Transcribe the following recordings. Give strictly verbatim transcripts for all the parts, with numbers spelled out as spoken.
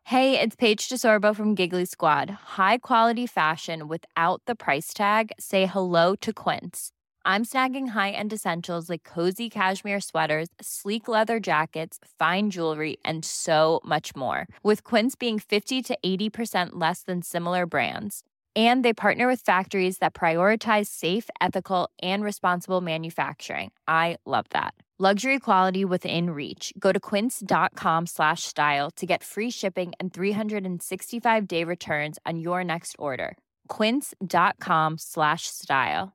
Hey, it's Paige DeSorbo from Giggly Squad. High quality fashion without the price tag. Say hello to Quince. I'm snagging high-end essentials like cozy cashmere sweaters, sleek leather jackets, fine jewelry, and so much more. With Quince being fifty to eighty percent less than similar brands. And they partner with factories that prioritize safe, ethical, and responsible manufacturing. I love that. Luxury quality within reach. Go to quince.com slash style to get free shipping and three sixty-five day returns on your next order. Quince.com slash style.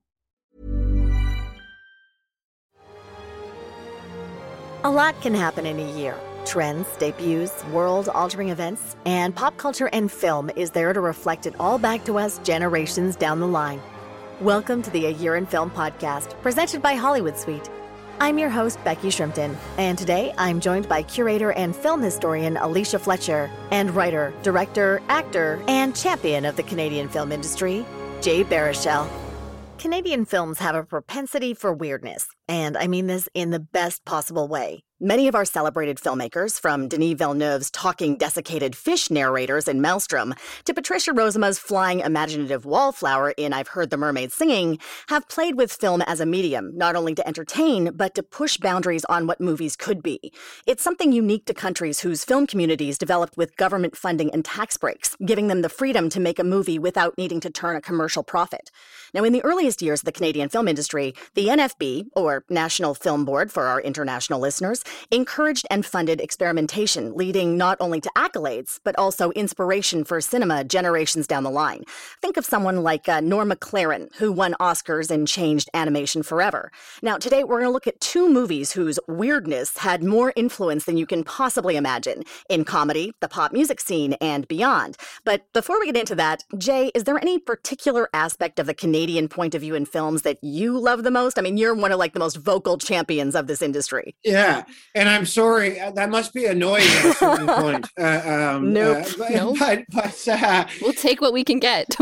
A lot can happen in a year. Trends, debuts, world-altering events, and pop culture and film is there to reflect it all back to us generations down the line. Welcome to the A Year in Film podcast, presented by Hollywood Suite. I'm your host, Becky Shrimpton, and today I'm joined by curator and film historian Alicia Fletcher and writer, director, actor, and champion of the Canadian film industry, Jay Baruchel. Canadian films have a propensity for weirdness, and I mean this in the best possible way. Many of our celebrated filmmakers, from Denis Villeneuve's talking desiccated fish narrators in Maelstrom to Patricia Rozema's flying imaginative wallflower in I've Heard the Mermaid Singing, have played with film as a medium, not only to entertain, but to push boundaries on what movies could be. It's something unique to countries whose film communities developed with government funding and tax breaks, giving them the freedom to make a movie without needing to turn a commercial profit. Now, in the earliest years of the Canadian film industry, the N F B, or National Film Board for our international listeners, encouraged and funded experimentation, leading not only to accolades, but also inspiration for cinema generations down the line. Think of someone like uh, Norm MacLaren, who won Oscars and changed animation forever. Now, today we're going to look at two movies whose weirdness had more influence than you can possibly imagine in comedy, the pop music scene, and beyond. But before we get into that, Jay, is there any particular aspect of the Canadian point of view in films that you love the most? I mean, you're one of like the most vocal champions of this industry. Yeah. And I'm sorry, that must be annoying at a certain point. Uh, um, nope. Uh, but, nope. But, but uh, we'll take what we can get.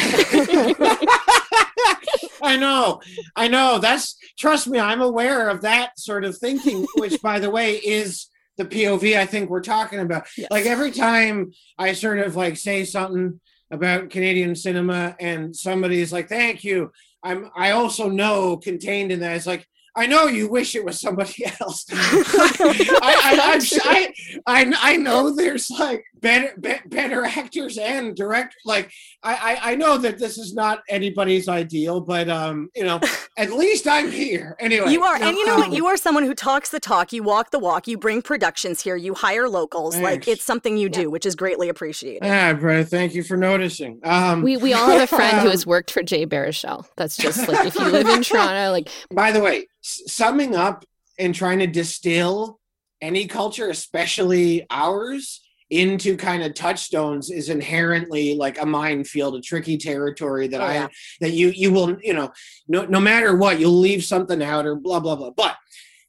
I know. I know. That's, trust me, I'm aware of that sort of thinking, which, by the way, is the P O V I think we're talking about. Yes. Like every time I sort of like say something about Canadian cinema and somebody's like, thank you. I'm, I also know contained in that, it's like, I know you wish it was somebody else. I, I, I, I, I know there's like better, better actors and directors. Like I, I know that this is not anybody's ideal, but um, you know, at least I'm here anyway. You are, no, and you know um, what? You are someone who talks the talk. You walk the walk. You bring productions here. You hire locals. Thanks. Like it's something you do, yeah. Which is greatly appreciated. Ah, brother, thank you for noticing. Um, we we all have a friend who has worked for Jay Baruchel. That's just like if you live in Toronto, like. By the way, summing up and trying to distill any culture, especially ours, into kind of touchstones is inherently like a minefield, a tricky territory that oh, I yeah. that you you will, you know, no no matter what, you'll leave something out or blah blah blah. But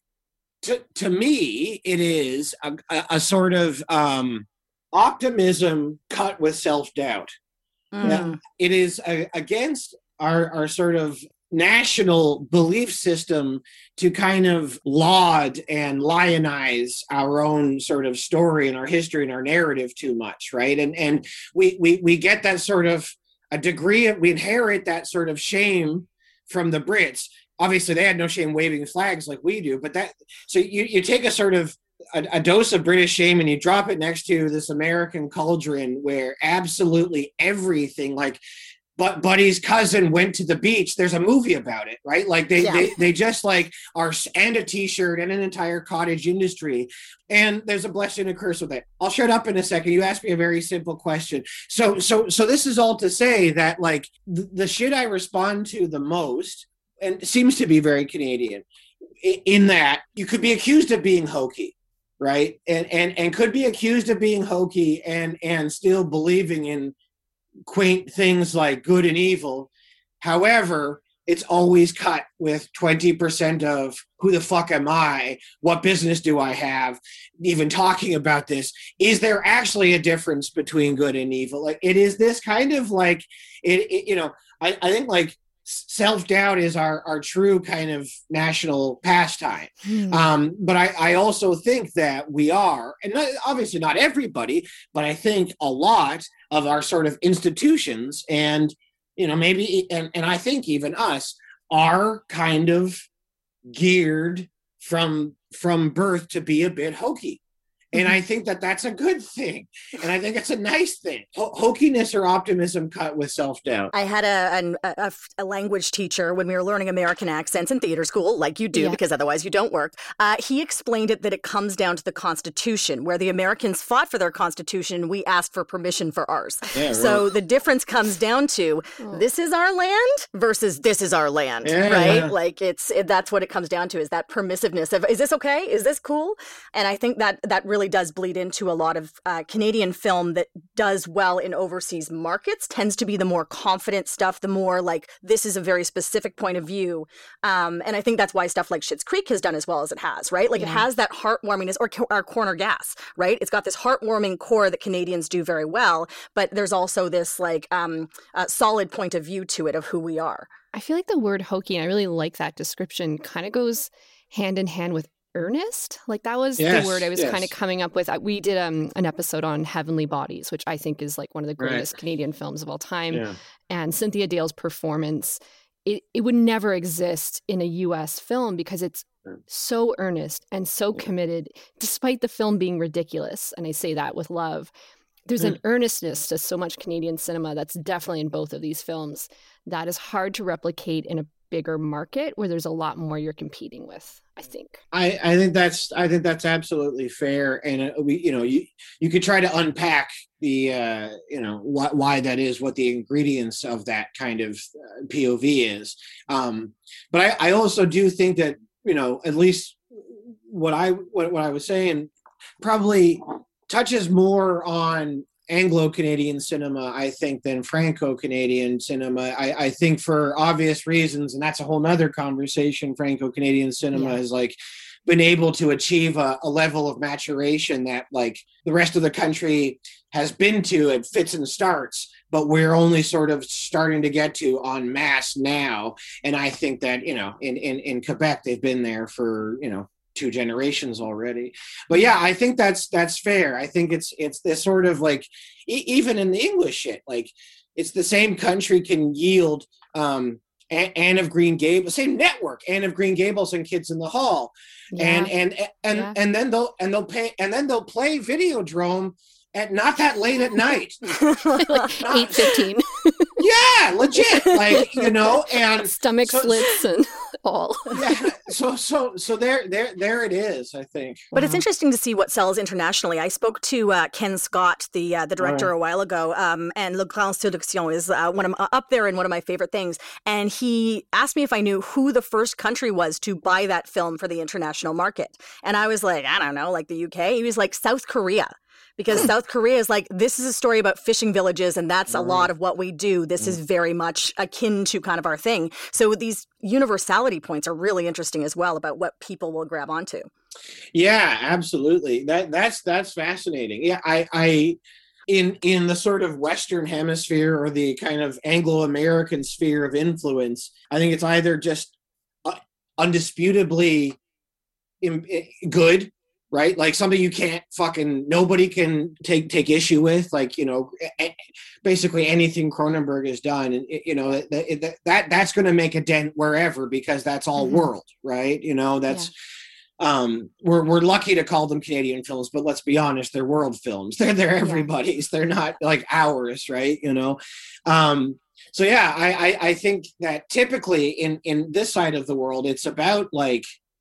to to me, it is a, a, a sort of um, optimism cut with self-doubt. Mm. It is a, against our our sort of national belief system to kind of laud and lionize our own sort of story and our history and our narrative too much, right? And and we we we get that sort of a degree of, we inherit that sort of shame from the Brits. Obviously, they had no shame waving flags like we do, but that, so you, you take a sort of a, a dose of British shame and you drop it next to this American cauldron where absolutely everything, like, but Buddy's cousin went to the beach. There's a movie about it, right? Like they, yeah. they, they just like are, and a t-shirt and an entire cottage industry. And there's a blessing and a curse with it. I'll shut up in a second. You asked me a very simple question. So, so, so this is all to say that like the, the shit I respond to the most, and it seems to be very Canadian, in that you could be accused of being hokey, right? And, and, and could be accused of being hokey and, and still believing in quaint things like good and evil. However, it's always cut with twenty percent of who the fuck am I? What business do I have? Even talking about this, is there actually a difference between good and evil? Like it is this kind of like, it, it you know, I, I think like self-doubt is our, our true kind of national pastime. Hmm. Um, but I, I also think that we are, and not, obviously not everybody, but I think a lot of our sort of institutions and, you know, maybe, and, and I think even us are kind of geared from, from birth to be a bit hokey. And I think that that's a good thing. And I think it's a nice thing. Ho- hokiness or optimism cut with self-doubt. I had a, a, a, a language teacher when we were learning American accents in theater school, like you do, yeah. because otherwise you don't work. Uh, he explained it that it comes down to the Constitution, where the Americans fought for their Constitution. We asked for permission for ours. Yeah, right. So the difference comes down to oh. this is our land versus this is our land, yeah, right? Yeah. Like it's it, that's what it comes down to, is that permissiveness of, is this okay? Is this cool? And I think that that really really does bleed into a lot of uh, Canadian film that does well in overseas markets, tends to be the more confident stuff, the more like, this is a very specific point of view. Um, and I think that's why stuff like Schitt's Creek has done as well as it has, right? Like yeah. it has that heartwarmingness, or, or Corner Gas, right? It's got this heartwarming core that Canadians do very well, but there's also this like um, uh, solid point of view to it of who we are. I feel like the word hokey, and I really like that description, kind of goes hand in hand with earnest. Like that was yes, the word I was yes. kind of coming up with. We did um, an episode on Heavenly Bodies, which I think is like one of the greatest right. Canadian films of all time. Yeah. And Cynthia Dale's performance, it, it would never exist in a U S film because it's so earnest and so yeah. committed, despite the film being ridiculous. And I say that with love. There's yeah. an earnestness to so much Canadian cinema that's definitely in both of these films that is hard to replicate in a bigger market where there's a lot more you're competing with, I think. I, I think that's I think that's absolutely fair, and uh, we you know you you could try to unpack the uh, you know why, why that is, what the ingredients of that kind of uh, P O V is. Um, but I, I also do think that you know at least what I what, what I was saying probably touches more on Anglo-Canadian cinema, I think, than Franco-Canadian cinema. I, I think for obvious reasons, and that's a whole nother conversation, Franco-Canadian cinema yeah. has like been able to achieve a, a level of maturation that like the rest of the country has been to at fits and starts, but we're only sort of starting to get to en masse now. And I think that, you know, in, in, in Quebec, they've been there for, you know, two generations already. But yeah, I think that's that's fair. I think it's it's this sort of like e- even in the English shit, like it's the same country can yield um a- Anne of Green Gables, same network, Anne of Green Gables and Kids in the Hall, yeah. and and and yeah. and then they'll and they'll pay and then they'll play Videodrome at not that late at night, like eight fifteen. Yeah, legit, like you know, and stomach so, slits and all. Yeah, so so so there there there it is, I think. But wow. It's interesting to see what sells internationally. I spoke to uh, Ken Scott, the uh, the director, right. a while ago, um, and Le Grand Séduction is uh, one of uh, up there and one of my favorite things. And he asked me if I knew who the first country was to buy that film for the international market, and I was like, I don't know, like the U K. He was like South Korea. Because South Korea is like, this is a story about fishing villages, and that's a lot of what we do. This is very much akin to kind of our thing. So these universality points are really interesting as well about what people will grab onto. Yeah, absolutely. That that's that's fascinating. Yeah, I I in in the sort of Western hemisphere or the kind of Anglo-American sphere of influence, I think it's either just uh, undisputably im- good. Right? Like something you can't fucking, nobody can take, take issue with, like, you know, basically anything Cronenberg has done. And, you know, that, that that's going to make a dent wherever, because that's all mm-hmm. world, right? You know, that's, yeah. um, we're, we're lucky to call them Canadian films, but let's be honest, they're world films. They're, they're everybody's, yeah. They're not like ours, right? You know? Um, so yeah, I, I, I think that typically in, in this side of the world, it's about like,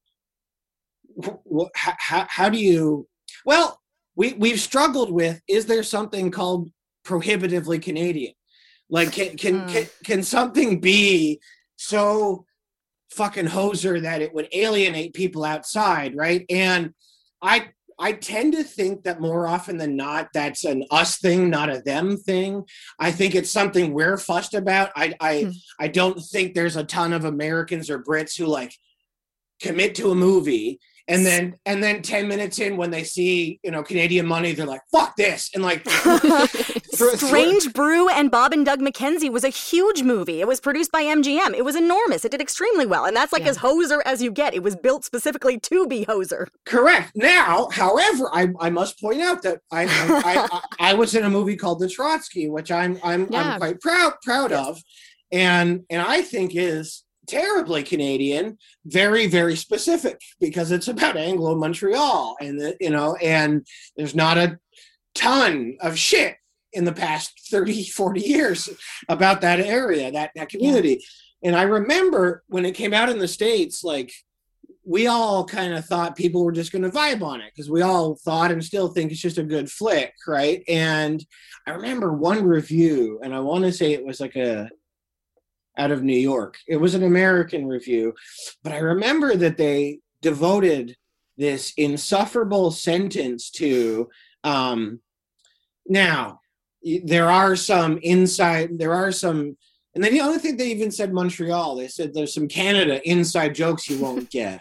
How, how do you, well, we, we've struggled with, is there something called prohibitively Canadian? Like, can, can, mm. can, can something be so fucking hoser that it would alienate people outside, right? And I, I tend to think that more often than not, that's an us thing, not a them thing. I think it's something we're fussed about. I, I, mm. I don't think there's a ton of Americans or Brits who like commit to a movie And then and then ten minutes in, when they see, you know, Canadian money, they're like, fuck this. And like Strange Brew and Bob and Doug McKenzie was a huge movie. It was produced by M G M. It was enormous. It did extremely well. And that's like yeah. as hoser as you get. It was built specifically to be hoser. Correct. Now, however, I, I must point out that I I, I I was in a movie called The Trotsky, which I'm I'm yeah. I'm quite proud proud yes. of. And and I think is terribly Canadian, very, very specific, because it's about Anglo-Montreal, and the, you know, and there's not a ton of shit in the past thirty, forty years about that area, that, that community. Yeah. And I remember when it came out in the States, like, we all kind of thought people were just going to vibe on it, because we all thought and still think it's just a good flick, right? And I remember one review, and I want to say it was like a out of New York. It was an American review, but I remember that they devoted this insufferable sentence to, um, now, there are some inside, there are some, and then the other thing they even said Montreal, they said there's some Canada inside jokes you won't get.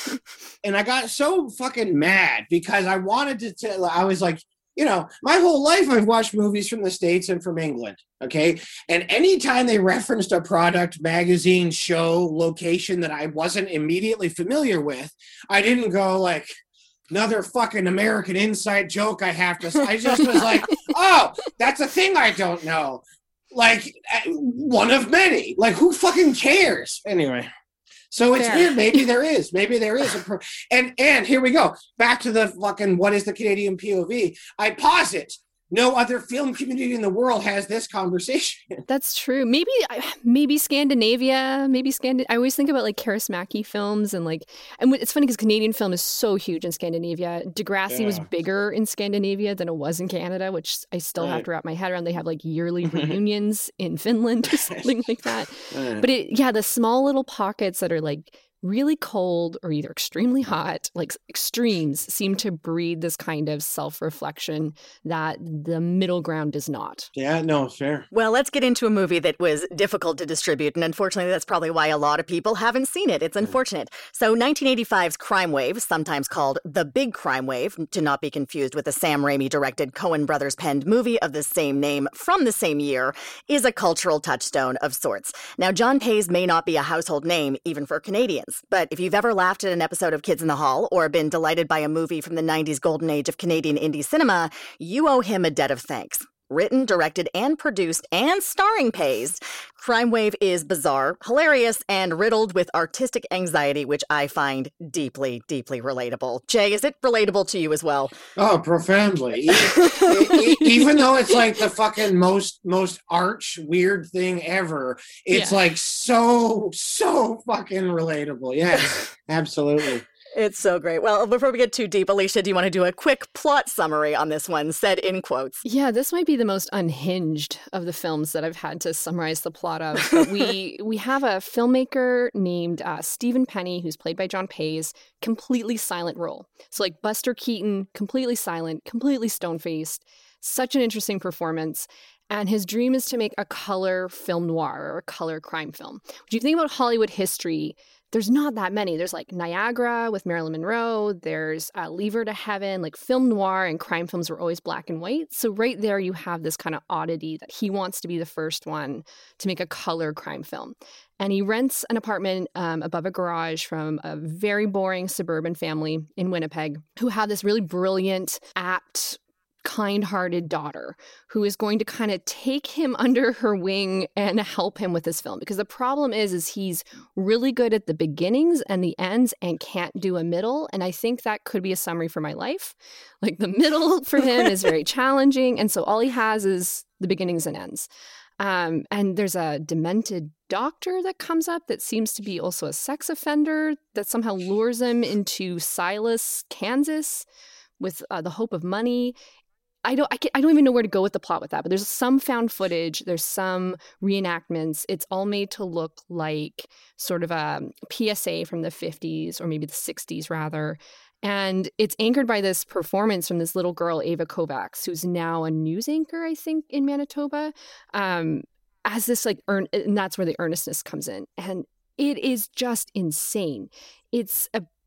And I got so fucking mad because I wanted to tell, I was like, you know, my whole life I've watched movies from the States and from England, okay? And anytime they referenced a product, magazine, show, location that I wasn't immediately familiar with, I didn't go like, another fucking American inside joke I have to... I just was like, oh, that's a thing I don't know. Like, one of many. Like, who fucking cares? Anyway. So it's Fair. weird. Maybe there is. Maybe there is. A pro- and and here we go. Back to the fucking what is the Canadian P O V. I posit no other film community in the world has this conversation. That's true. Maybe maybe Scandinavia. Maybe Scandin. I always think about like Kaurismäki films and like, and it's funny because Canadian film is so huge in Scandinavia. Degrassi yeah. was bigger in Scandinavia than it was in Canada, which I still right. have to wrap my head around. They have like yearly reunions in Finland or something like that. Right. But it, yeah, the small little pockets that are like really cold or either extremely hot, like extremes, seem to breed this kind of self-reflection that the middle ground does not. Yeah, no, fair. Well, let's get into a movie that was difficult to distribute, and unfortunately that's probably why a lot of people haven't seen it. It's unfortunate. So nineteen eighty-five's Crime Wave, sometimes called The Big Crime Wave, to not be confused with the Sam Raimi-directed Coen Brothers penned movie of the same name from the same year, is a cultural touchstone of sorts. Now, John Pays may not be a household name, even for Canadians. But if you've ever laughed at an episode of Kids in the Hall or been delighted by a movie from the nineties golden age of Canadian indie cinema, you owe him a debt of thanks. Written, directed, and produced, and starring Pays, Crime Wave is bizarre, hilarious, and riddled with artistic anxiety, which I find deeply, deeply relatable. Jay, is it relatable to you as well? Oh, profoundly. even, even though it's like the fucking most, most arch weird thing ever, it's yeah. like so, so fucking relatable. Yes, absolutely. It's so great. Well, before we get too deep, Alicia, do you want to do a quick plot summary on this one, said in quotes? Yeah, this might be the most unhinged of the films that I've had to summarize the plot of. But we we have a filmmaker named uh, Stephen Penny, who's played by John Pays, completely silent role. So like Buster Keaton, completely silent, completely stone-faced. Such an interesting performance. And his dream is to make a color film noir or a color crime film. When you think about Hollywood history, there's not that many. There's like Niagara with Marilyn Monroe. There's uh, Leave Her to Heaven. Like film noir and crime films were always black and white. So right there you have this kind of oddity that he wants to be the first one to make a color crime film. And he rents an apartment um, above a garage from a very boring suburban family in Winnipeg who have this really brilliant, apt, kind-hearted daughter who is going to kind of take him under her wing and help him with this film. Because the problem is, is he's really good at the beginnings and the ends and can't do a middle. And I think that could be a summary for my life. Like the middle for him is very challenging. And so all he has is the beginnings and ends. Um, and there's a demented doctor that comes up that seems to be also a sex offender that somehow lures him into Silas, Kansas with uh, the hope of money. I don't I, can, I don't even know where to go with the plot with that, but there's some found footage, there's some reenactments. It's all made to look like sort of a P S A from the fifties or maybe the sixties rather. And it's anchored by this performance from this little girl, Ava Kovacs, who's now a news anchor, I think, in Manitoba, um, as this like, earn, and that's where the earnestness comes in. And it is just insane. It's a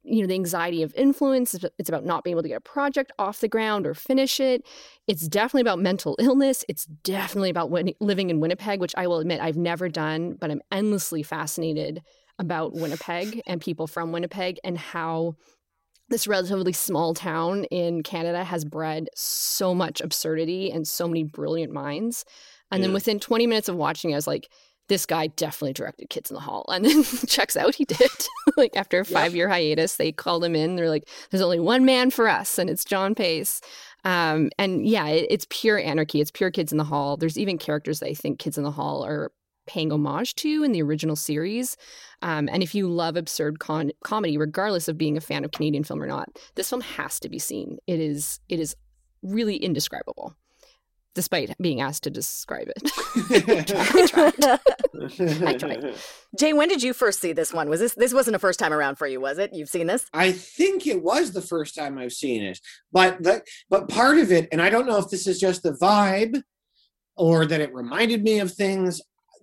you know, the anxiety of influence. It's about not being able to get a project off the ground or finish it. It's definitely about mental illness. It's definitely about win- living in Winnipeg, which I will admit I've never done, but I'm endlessly fascinated about Winnipeg and people from Winnipeg and how this relatively small town in Canada has bred so much absurdity and so many brilliant minds. And yeah. then within twenty minutes of watching, I was like, this guy definitely directed Kids in the Hall. And then checks out, he did. Like after a five-year yeah. hiatus, they called him in. They're like, there's only one man for us, and it's John Pace. Um, and yeah, it, it's pure anarchy. It's pure Kids in the Hall. There's even characters that I think Kids in the Hall are paying homage to in the original series. Um, and if you love absurd con- comedy, regardless of being a fan of Canadian film or not, this film has to be seen. It is it is really indescribable, despite being asked to describe it. I tried. I tried. Jay, when did you first see this one? Was this this wasn't a first time around for you, was it? You've seen this? I think it was the first time I've seen it. But the, but part of it, and I don't know if this is just the vibe or that it reminded me of things,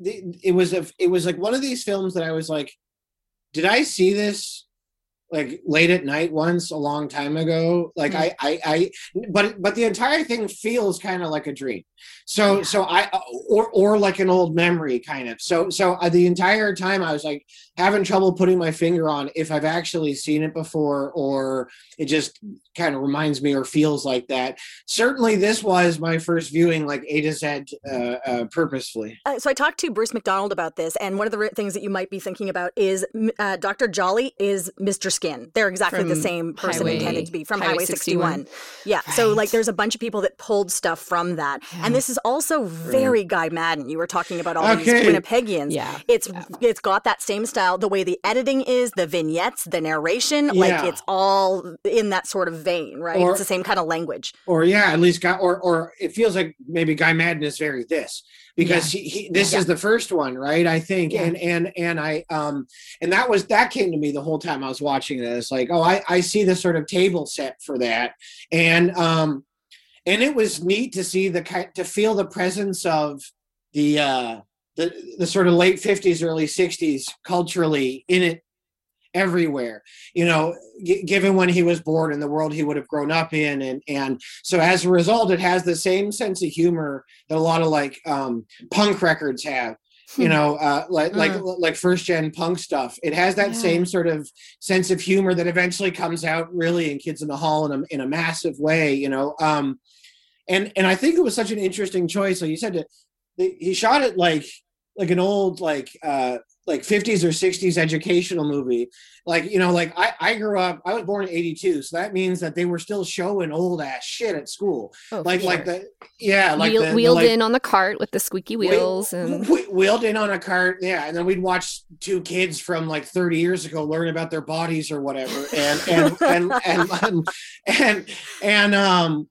it was a, it was like one of these films that I was like, did I see this like late at night once a long time ago? Like mm-hmm. I, I, I, but, but the entire thing feels kind of like a dream. So, yeah. so I, or, or like an old memory kind of. So, so uh, the entire time I was like having trouble putting my finger on if I've actually seen it before, or it just kind of reminds me or feels like that. Certainly this was my first viewing, like A to Z, uh, uh, purposefully. Uh, so I talked to Bruce McDonald about this, and one of the re- things that you might be thinking about is uh, Doctor Jolly is Mister Skin. They're exactly from the same person Highway, intended to be from Highway Highway sixty-one. sixty-one. Yeah, right. So like there's a bunch of people that pulled stuff from that. Yeah. And this is also very right. Guy Madden. You were talking about all okay. these Winnipegians. Yeah. It's yeah. It's got that same style, the way the editing is, the vignettes, the narration, yeah. like it's all in that sort of vein, right? Or, it's the same kind of language. Or yeah, at least got, or or it feels like maybe Guy Madden is very this. Because yeah. he, he, this yeah. is the first one, right? I think, yeah. and and and I um and that was that came to me the whole time I was watching this. Like, oh, I I see the sort of table set for that, and um and it was neat to see the to feel the presence of the uh the the sort of late fifties, early sixties culturally in it. Everywhere, you know, g- given when he was born and the world he would have grown up in. And, and so as a result, it has the same sense of humor that a lot of like um, punk records have, you know, uh, like, uh. like, like first gen punk stuff. It has that yeah. same sort of sense of humor that eventually comes out really in Kids in the Hall in a, in a massive way, you know? Um, and, and I think it was such an interesting choice. Like you said, that he shot it like, like an old, like, uh, like fifties or sixties educational movie. Like, you know, like I, I grew up, I was born in eighty-two. So that means that they were still showing old ass shit at school. Oh, like, sure. like the, yeah. Like Wheel, the, wheeled the, like, in on the cart with the squeaky wheels. Wheel, and wheeled in on a cart. Yeah. And then we'd watch two kids from like thirty years ago learn about their bodies or whatever. And, and, and, and, and, and, and, um,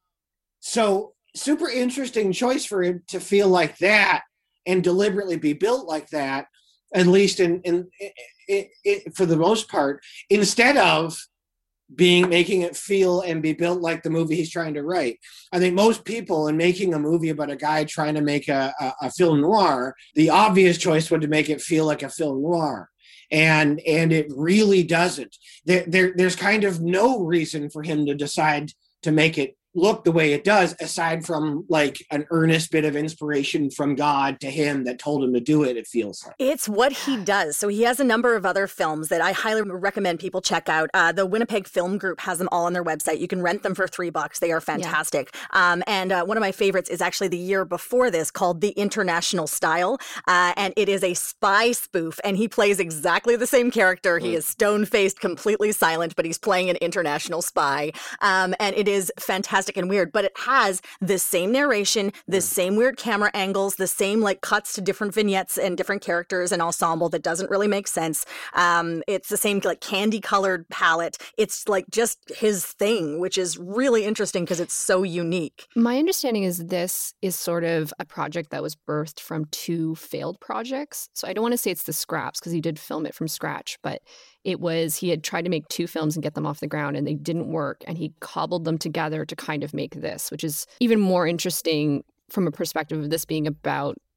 so super interesting choice for him to feel like that and deliberately be built like that. At least in, in, in, in for the most part, instead of being making it feel and be built like the movie he's trying to write. I think most people in making a movie about a guy trying to make a, a, a film noir, the obvious choice would to make it feel like a film noir. And and it really doesn't. There, there there's kind of no reason for him to decide to make it look the way it does, aside from like an earnest bit of inspiration from God to him that told him to do it, it feels like. It's what he does. So he has a number of other films that I highly recommend people check out. Uh, the Winnipeg Film Group has them all on their website. You can rent them for three bucks. They are fantastic. Yeah. Um, and uh, one of my favorites is actually the year before this, called The International Style. Uh, and it is a spy spoof, and he plays exactly the same character. Mm. He is stone-faced, completely silent, but he's playing an international spy. Um, and it is fantastic and weird, but it has the same narration, the mm. same weird camera angles, the same like cuts to different vignettes and different characters and ensemble that doesn't really make sense. Um, it's the same like candy colored palette. It's like just his thing, which is really interesting because it's so unique. My understanding is this is sort of a project that was birthed from two failed projects. So I don't want to say it's the scraps because he did film it from scratch, but it was, he had tried to make two films and get them off the ground and they didn't work. And he cobbled them together to kind of make this, which is even more interesting from a perspective of this being about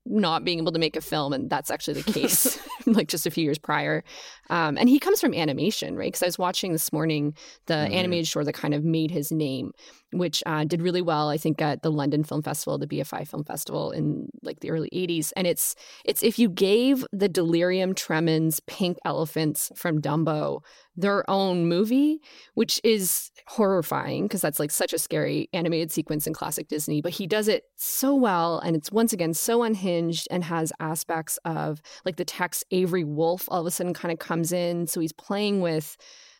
not being able to make a film, and that's actually the case like just a few years prior. Um, and he comes from animation, right? Because I was watching this morning the mm-hmm. animated short that kind of made his name, which uh, did really well, I think, at the London Film Festival, the B F I Film Festival in like the early eighties. And it's it's if you gave the Delirium Tremens pink elephants from Dumbo their own movie, which is horrifying because that's like such a scary animated sequence in classic Disney, but he does it so well, and it's once again so unhinged and has aspects of like the Tex Avery Wolf all of a sudden kind of comes in, so he's playing with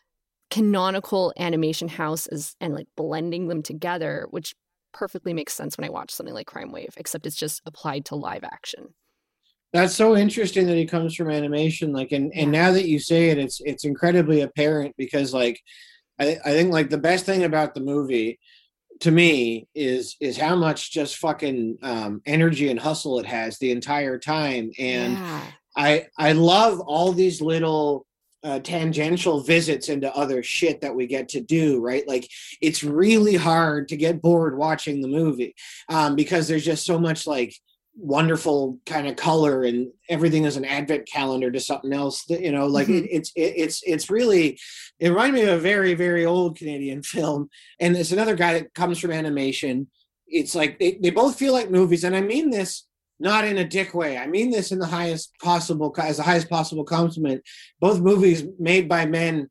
canonical animation houses and like blending them together, which perfectly makes sense when I watch something like Crime Wave, except it's just applied to live action. That's so interesting that he comes from animation. Like, and, and now that you say it, it's it's incredibly apparent because, like, I, I think like the best thing about the movie, to me, is is how much just fucking um, energy and hustle it has the entire time. And yeah. I I love all these little uh, tangential visits into other shit that we get to do. Right, like it's really hard to get bored watching the movie um, because there's just so much like wonderful kind of color, and everything is an advent calendar to something else that, you know, like mm-hmm. it, it's it, it's it's really, it reminded me of a very very old Canadian film, and there's another guy that comes from animation. It's like they, they both feel like movies, and I mean this not in a dick way, I mean this in the highest possible, as the highest possible compliment. Both movies made by men,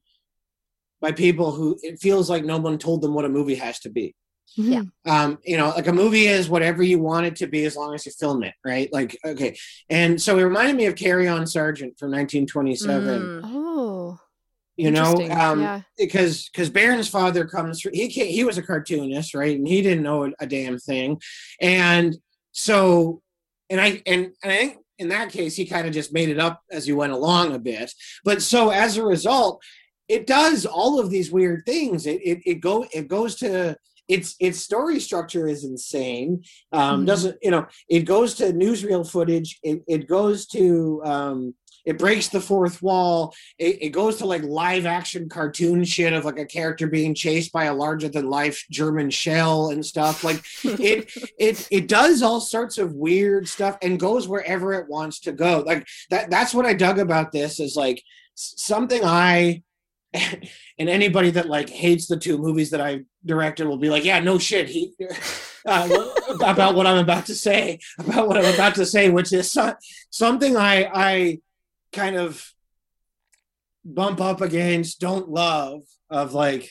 by people who it feels like no one told them what a movie has to be. Yeah. Um, you know, like a movie is whatever you want it to be as long as you film it, right? Like, okay. And so it reminded me of Carry On Sergeant from nineteen twenty-seven. Mm. Oh. You know, um, yeah. because because Baron's father comes through, he can't, he was a cartoonist, right? And he didn't know a, a damn thing. And so, and I, and, and I think in that case, he kind of just made it up as he went along a bit. But so as a result, it does all of these weird things. It, it, it go, it goes to, Its its story structure is insane. Um, mm-hmm. Doesn't you know? It goes to newsreel footage. It it goes to um, it breaks the fourth wall. It, it goes to like live action cartoon shit of like a character being chased by a larger than life German shell and stuff. Like it it it does all sorts of weird stuff and goes wherever it wants to go. Like that. That's what I dug about this is like something I. And anybody that like hates the two movies that I directed will be like, yeah, no shit. He uh, about what I'm about to say, about what I'm about to say, which is so, something I I kind of bump up against, don't love of like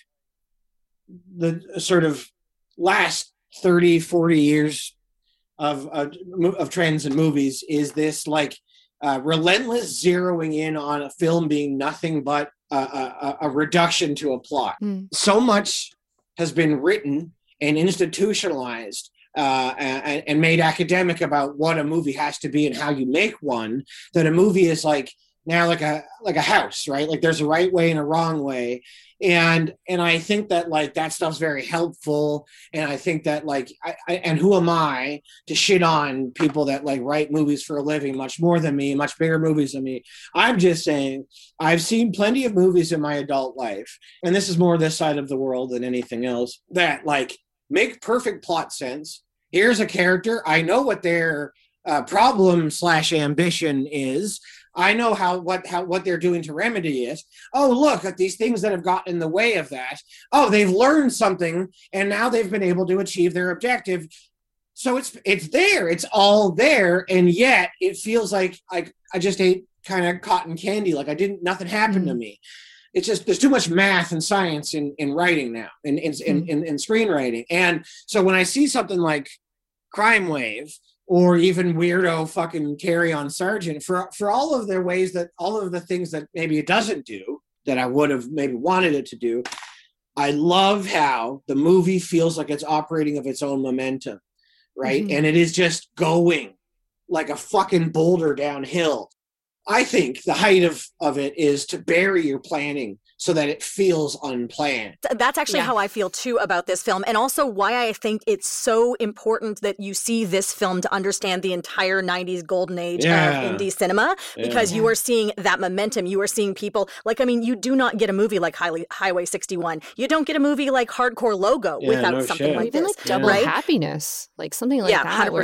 the sort of last thirty, forty years of of, of trends in movies is this like uh, relentless zeroing in on a film being nothing but A, a, a reduction to a plot. Mm. So much has been written and institutionalized uh, and, and made academic about what a movie has to be and how you make one, that a movie is like now like a like a house, right? Like there's a right way and a wrong way. And and I think that like that stuff's very helpful. And I think that like I, I and who am I to shit on people that like write movies for a living much more than me, much bigger movies than me. I'm just saying I've seen plenty of movies in my adult life, and this is more this side of the world than anything else, that like make perfect plot sense. Here's a character. I know what their uh, problem slash ambition is. I know how what how what they're doing to remedy it. Oh, look at these things that have gotten in the way of that. Oh, they've learned something, and now they've been able to achieve their objective. So it's it's there. It's all there, and yet it feels like like I just ate kind of cotton candy. Like I didn't. Nothing happened mm-hmm. to me. It's just there's too much math and science in in writing now, in in, mm-hmm. in in in screenwriting. And so when I see something like Crime Wave, or even weirdo fucking Carry On Sergeant, for for all of their ways that all of the things that maybe it doesn't do that I would have maybe wanted it to do, I love how the movie feels like it's operating of its own momentum, right? Mm-hmm. And it is just going like a fucking boulder downhill. I think the height of, of it is to bury your planning so that it feels unplanned. That's actually yeah. how I feel too about this film, and also why I think it's so important that you see this film to understand the entire nineties golden age yeah. of indie cinema, because yeah. you are seeing that momentum. You are seeing people, like, I mean, you do not get a movie like Highway, Highway sixty-one. You don't get a movie like Hardcore Logo yeah, without no something shit. like Even this. like Double right? Happiness, like something like yeah, that. one hundred percent.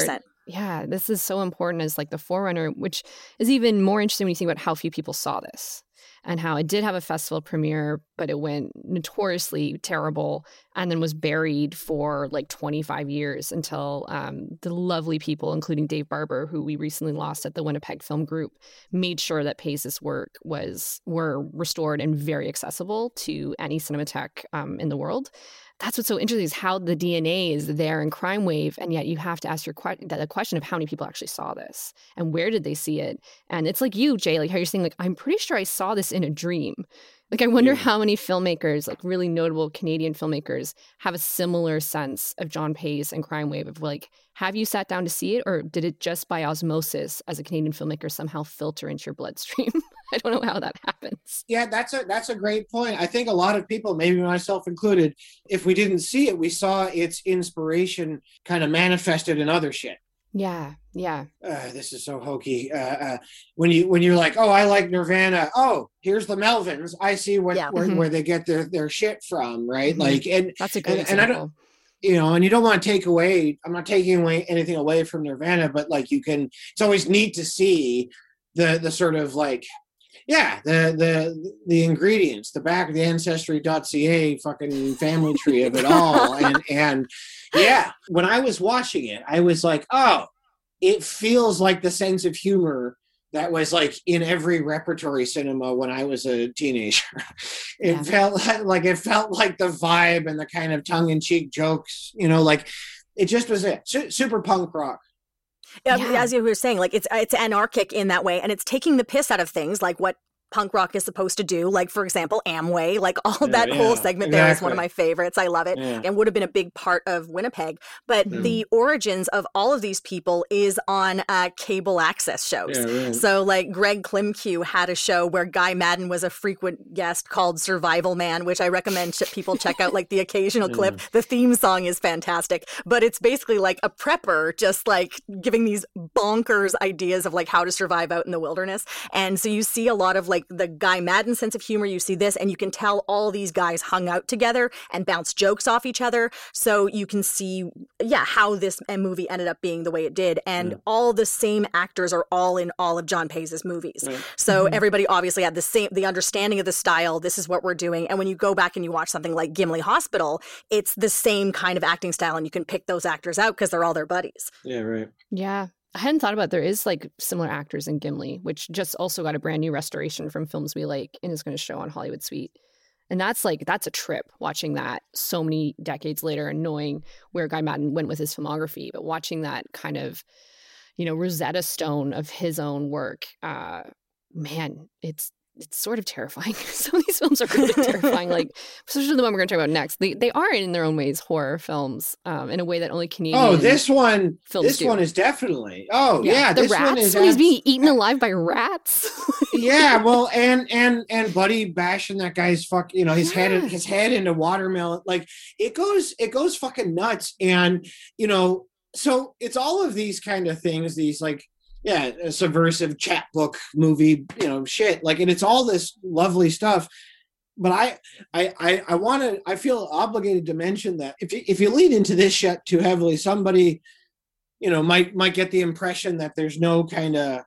Yeah, this is so important as like the forerunner, which is even more interesting when you think about how few people saw this and how it did have a festival premiere, but it went notoriously terrible and then was buried for like twenty-five years until um, the lovely people, including Dave Barber, who we recently lost at the Winnipeg Film Group, made sure that Pace's work was were restored and very accessible to any cinematheque um, in the world. That's what's so interesting is how the D N A is there in Crime Wave, and yet you have to ask your que- the question of how many people actually saw this and where did they see it? And it's like you, Jay, like how you're saying, like, I'm pretty sure I saw this in a dream. Like, I wonder yeah. how many filmmakers, like really notable Canadian filmmakers, have a similar sense of John Pace and Crime Wave of like, have you sat down to see it, or did it just by osmosis as a Canadian filmmaker somehow filter into your bloodstream? I don't know how that happens. Yeah, that's a that's a great point. I think a lot of people, maybe myself included, if we didn't see it, we saw its inspiration kind of manifested in other shit. Yeah, yeah. Uh, this is so hokey. Uh, uh, when you when you're like, oh, I like Nirvana. Oh, here's the Melvins. I see what yeah. where, mm-hmm. where they get their, their shit from, right? Mm-hmm. Like, and that's a good and, example. And I don't, you know, and you don't want to take away. I'm not taking away anything away from Nirvana, but like you can. It's always neat to see the the sort of like. Yeah, the the the ingredients, the back of the ancestry dot c a fucking family tree of it all. And and yeah, when I was watching it, I was like, oh, it feels like the sense of humor that was like in every repertory cinema when I was a teenager. It yeah. felt like it felt like the vibe and the kind of tongue-in-cheek jokes, you know, like it just was it. Su- super punk rock. Yeah. As you were saying, like it's it's anarchic in that way, and it's taking the piss out of things like what punk rock is supposed to do, like for example Amway, like all yeah, that yeah, whole segment exactly. there is one of my favorites. I love it yeah. and would have been a big part of Winnipeg, but mm. the origins of all of these people is on uh, cable access shows. Yeah, right. So like Greg Klimke had a show where Guy Madden was a frequent guest called Survival Man, which I recommend people check out, like the occasional yeah. clip. The theme song is fantastic, but it's basically like a prepper just like giving these bonkers ideas of like how to survive out in the wilderness. And so you see a lot of like the Guy Madden sense of humor, you see this, and you can tell all these guys hung out together and bounced jokes off each other. So you can see, yeah, how this movie ended up being the way it did. And yeah. all the same actors are all in all of John Pace's movies. Right. So mm-hmm. everybody obviously had the same, the understanding of the style. This is what we're doing. And when you go back and you watch something like Gimli Hospital, it's the same kind of acting style, and you can pick those actors out because they're all their buddies. Yeah, right. Yeah. I hadn't thought about it. There is like similar actors in Gimli, which just also got a brand new restoration from Films We Like and is going to show on Hollywood Suite. And that's like, that's a trip watching that so many decades later and knowing where Guy Madden went with his filmography, but watching that kind of, you know, Rosetta Stone of his own work, uh, man, it's, it's sort of terrifying. Some of these films are really terrifying, like especially the one we're going to talk about next. They they are in their own ways horror films, um, in a way that only Canadian. Oh, this one, films this do. one is definitely. Oh yeah, yeah the this rats. one is. So he's being eaten alive by rats. Yeah, well, and and and Buddy bashing that guy's fuck, you know, his yeah. head his head into watermelon. Like it goes, it goes fucking nuts, and you know, so it's all of these kind of things. These like. Yeah, a subversive chapbook movie, you know, shit. Like, and it's all this lovely stuff. But I, I, I, I want to. I feel obligated to mention that if you, if you lead into this shit too heavily, somebody, you know, might might get the impression that there's no kind of,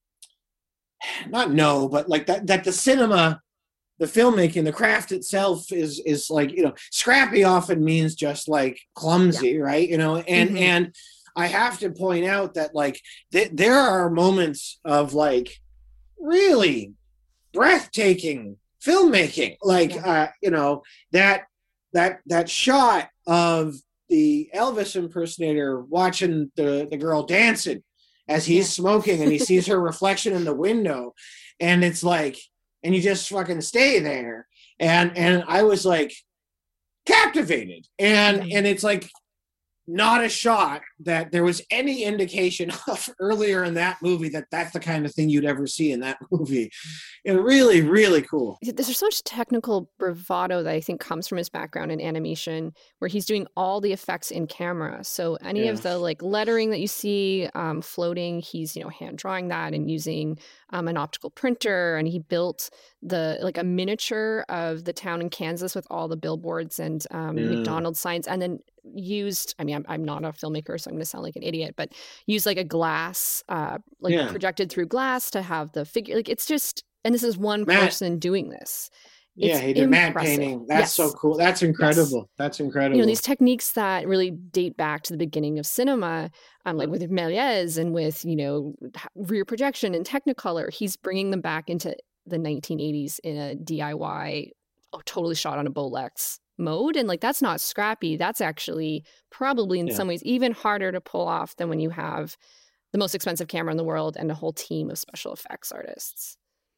not no, but like that that the cinema, the filmmaking, the craft itself is is like, you know, scrappy often means just like clumsy, yeah. right? You know, and mm-hmm. and. I have to point out that like th- there are moments of like really breathtaking filmmaking, like yeah. uh, you know that that that shot of the Elvis impersonator watching the, the girl dancing as he's yeah. smoking and he sees her reflection in the window, and it's like, and you just fucking stay there, and and I was like captivated, and yeah. and it's like. Not a shot that there was any indication of earlier in that movie that that's the kind of thing you'd ever see in that movie. It really, really cool. There's so much technical bravado that I think comes from his background in animation, where he's doing all the effects in camera. So any yeah. of the like lettering that you see um, floating, he's, you know, hand drawing that and using um, an optical printer. And he built the like a miniature of the town in Kansas with all the billboards and um, yeah. McDonald's signs, and then used, I mean, I'm, I'm not a filmmaker, so I'm going to sound like an idiot, but used like a glass, uh, like yeah. projected through glass to have the figure. Like it's just, and this is one matte. person doing this. Yeah, it's he did matte painting. That's yes. so cool. That's incredible. Yes. That's incredible. You know, these techniques that really date back to the beginning of cinema, um, like with Méliès and with, you know, rear projection and Technicolor, he's bringing them back into the nineteen eighties in a D I Y, oh, totally shot on a Bolex mode. And like, that's not scrappy. That's actually probably in yeah. some ways even harder to pull off than when you have the most expensive camera in the world and a whole team of special effects artists.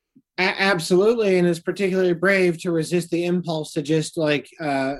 A- absolutely. And it's particularly brave to resist the impulse to just like uh,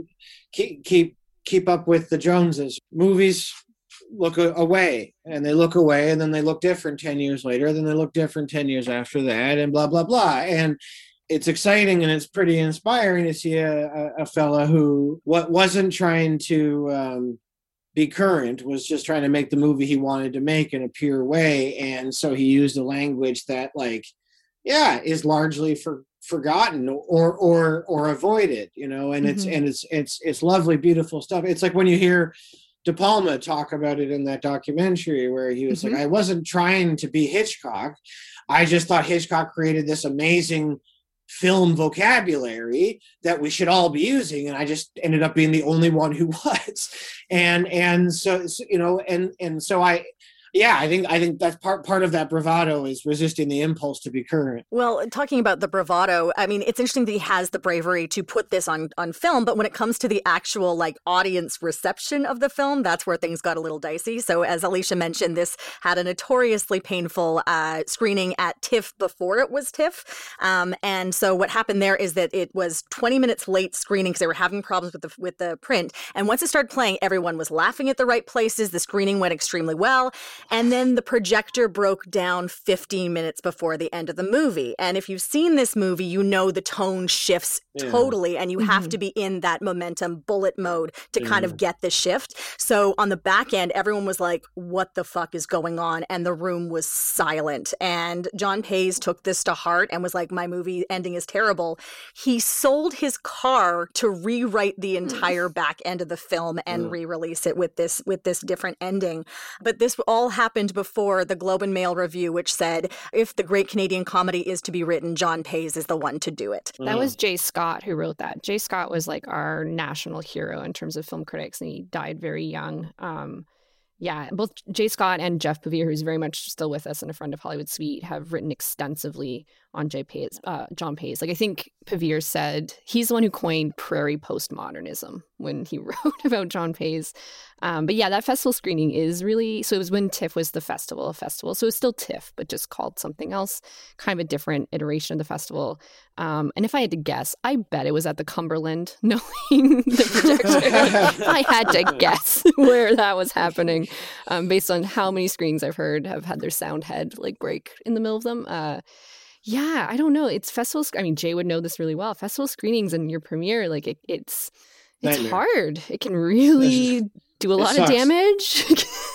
keep, keep, keep up with the Joneses. Movies look a- away and they look away and then they look different ten years later, then they look different ten years after that and blah, blah, blah. And it's exciting and it's pretty inspiring to see a, a, a fella who what wasn't trying to um, be current, was just trying to make the movie he wanted to make in a pure way. And so he used a language that like, yeah, is largely for, forgotten or or or avoided, you know, and mm-hmm. it's and it's it's it's lovely, beautiful stuff. It's like when you hear De Palma talk about it in that documentary where he was mm-hmm. like, I wasn't trying to be Hitchcock. I just thought Hitchcock created this amazing film vocabulary that we should all be using, and I just ended up being the only one who was. And and so, you know, and and so I Yeah, I think I think that's part part of that bravado is resisting the impulse to be current. Well, talking about the bravado, I mean, it's interesting that he has the bravery to put this on, on film, but when it comes to the actual like audience reception of the film, that's where things got a little dicey. So as Alicia mentioned, this had a notoriously painful uh, screening at TIFF before it was TIFF. Um, and so what happened there is that it was twenty minutes late screening because they were having problems with the with the print. And once it started playing, everyone was laughing at the right places. The screening went extremely well. And then the projector broke down fifteen minutes before the end of the movie. And if you've seen this movie, you know the tone shifts yeah. totally, and you mm-hmm. have to be in that momentum bullet mode to mm-hmm. kind of get the shift. So on the back end, everyone was like, what the fuck is going on? And the room was silent. And John Pays took this to heart and was like, my movie ending is terrible. He sold his car to rewrite the entire back end of the film and mm. re-release it with this with this different ending. But this all happened before the Globe and Mail review, which said, if the great Canadian comedy is to be written, John Pays is the one to do it. That was Jay Scott who wrote that. Jay Scott was like our national hero in terms of film critics, and he died very young. Um, yeah, both Jay Scott and Jeff Pavir, who's very much still with us and a friend of Hollywood Suite, have written extensively on Jay Pays, uh, John Pays. Like, I think Pavir said he's the one who coined prairie postmodernism when he wrote about John Pays. Um, but yeah, that festival screening is really, so it was when TIFF was the festival of festivals. So it was still TIFF, but just called something else, kind of a different iteration of the festival. Um, and if I had to guess, I bet it was at the Cumberland, knowing the projector. I had to guess where that was happening, um, based on how many screens I've heard have had their sound head like break in the middle of them. Uh, yeah, I don't know. It's festivals. I mean, Jay would know this really well. Festival screenings and your premiere, like it, it's it's Nightmare. hard. It can really do a lot of damage.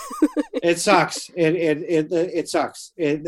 It sucks. It it it it sucks. It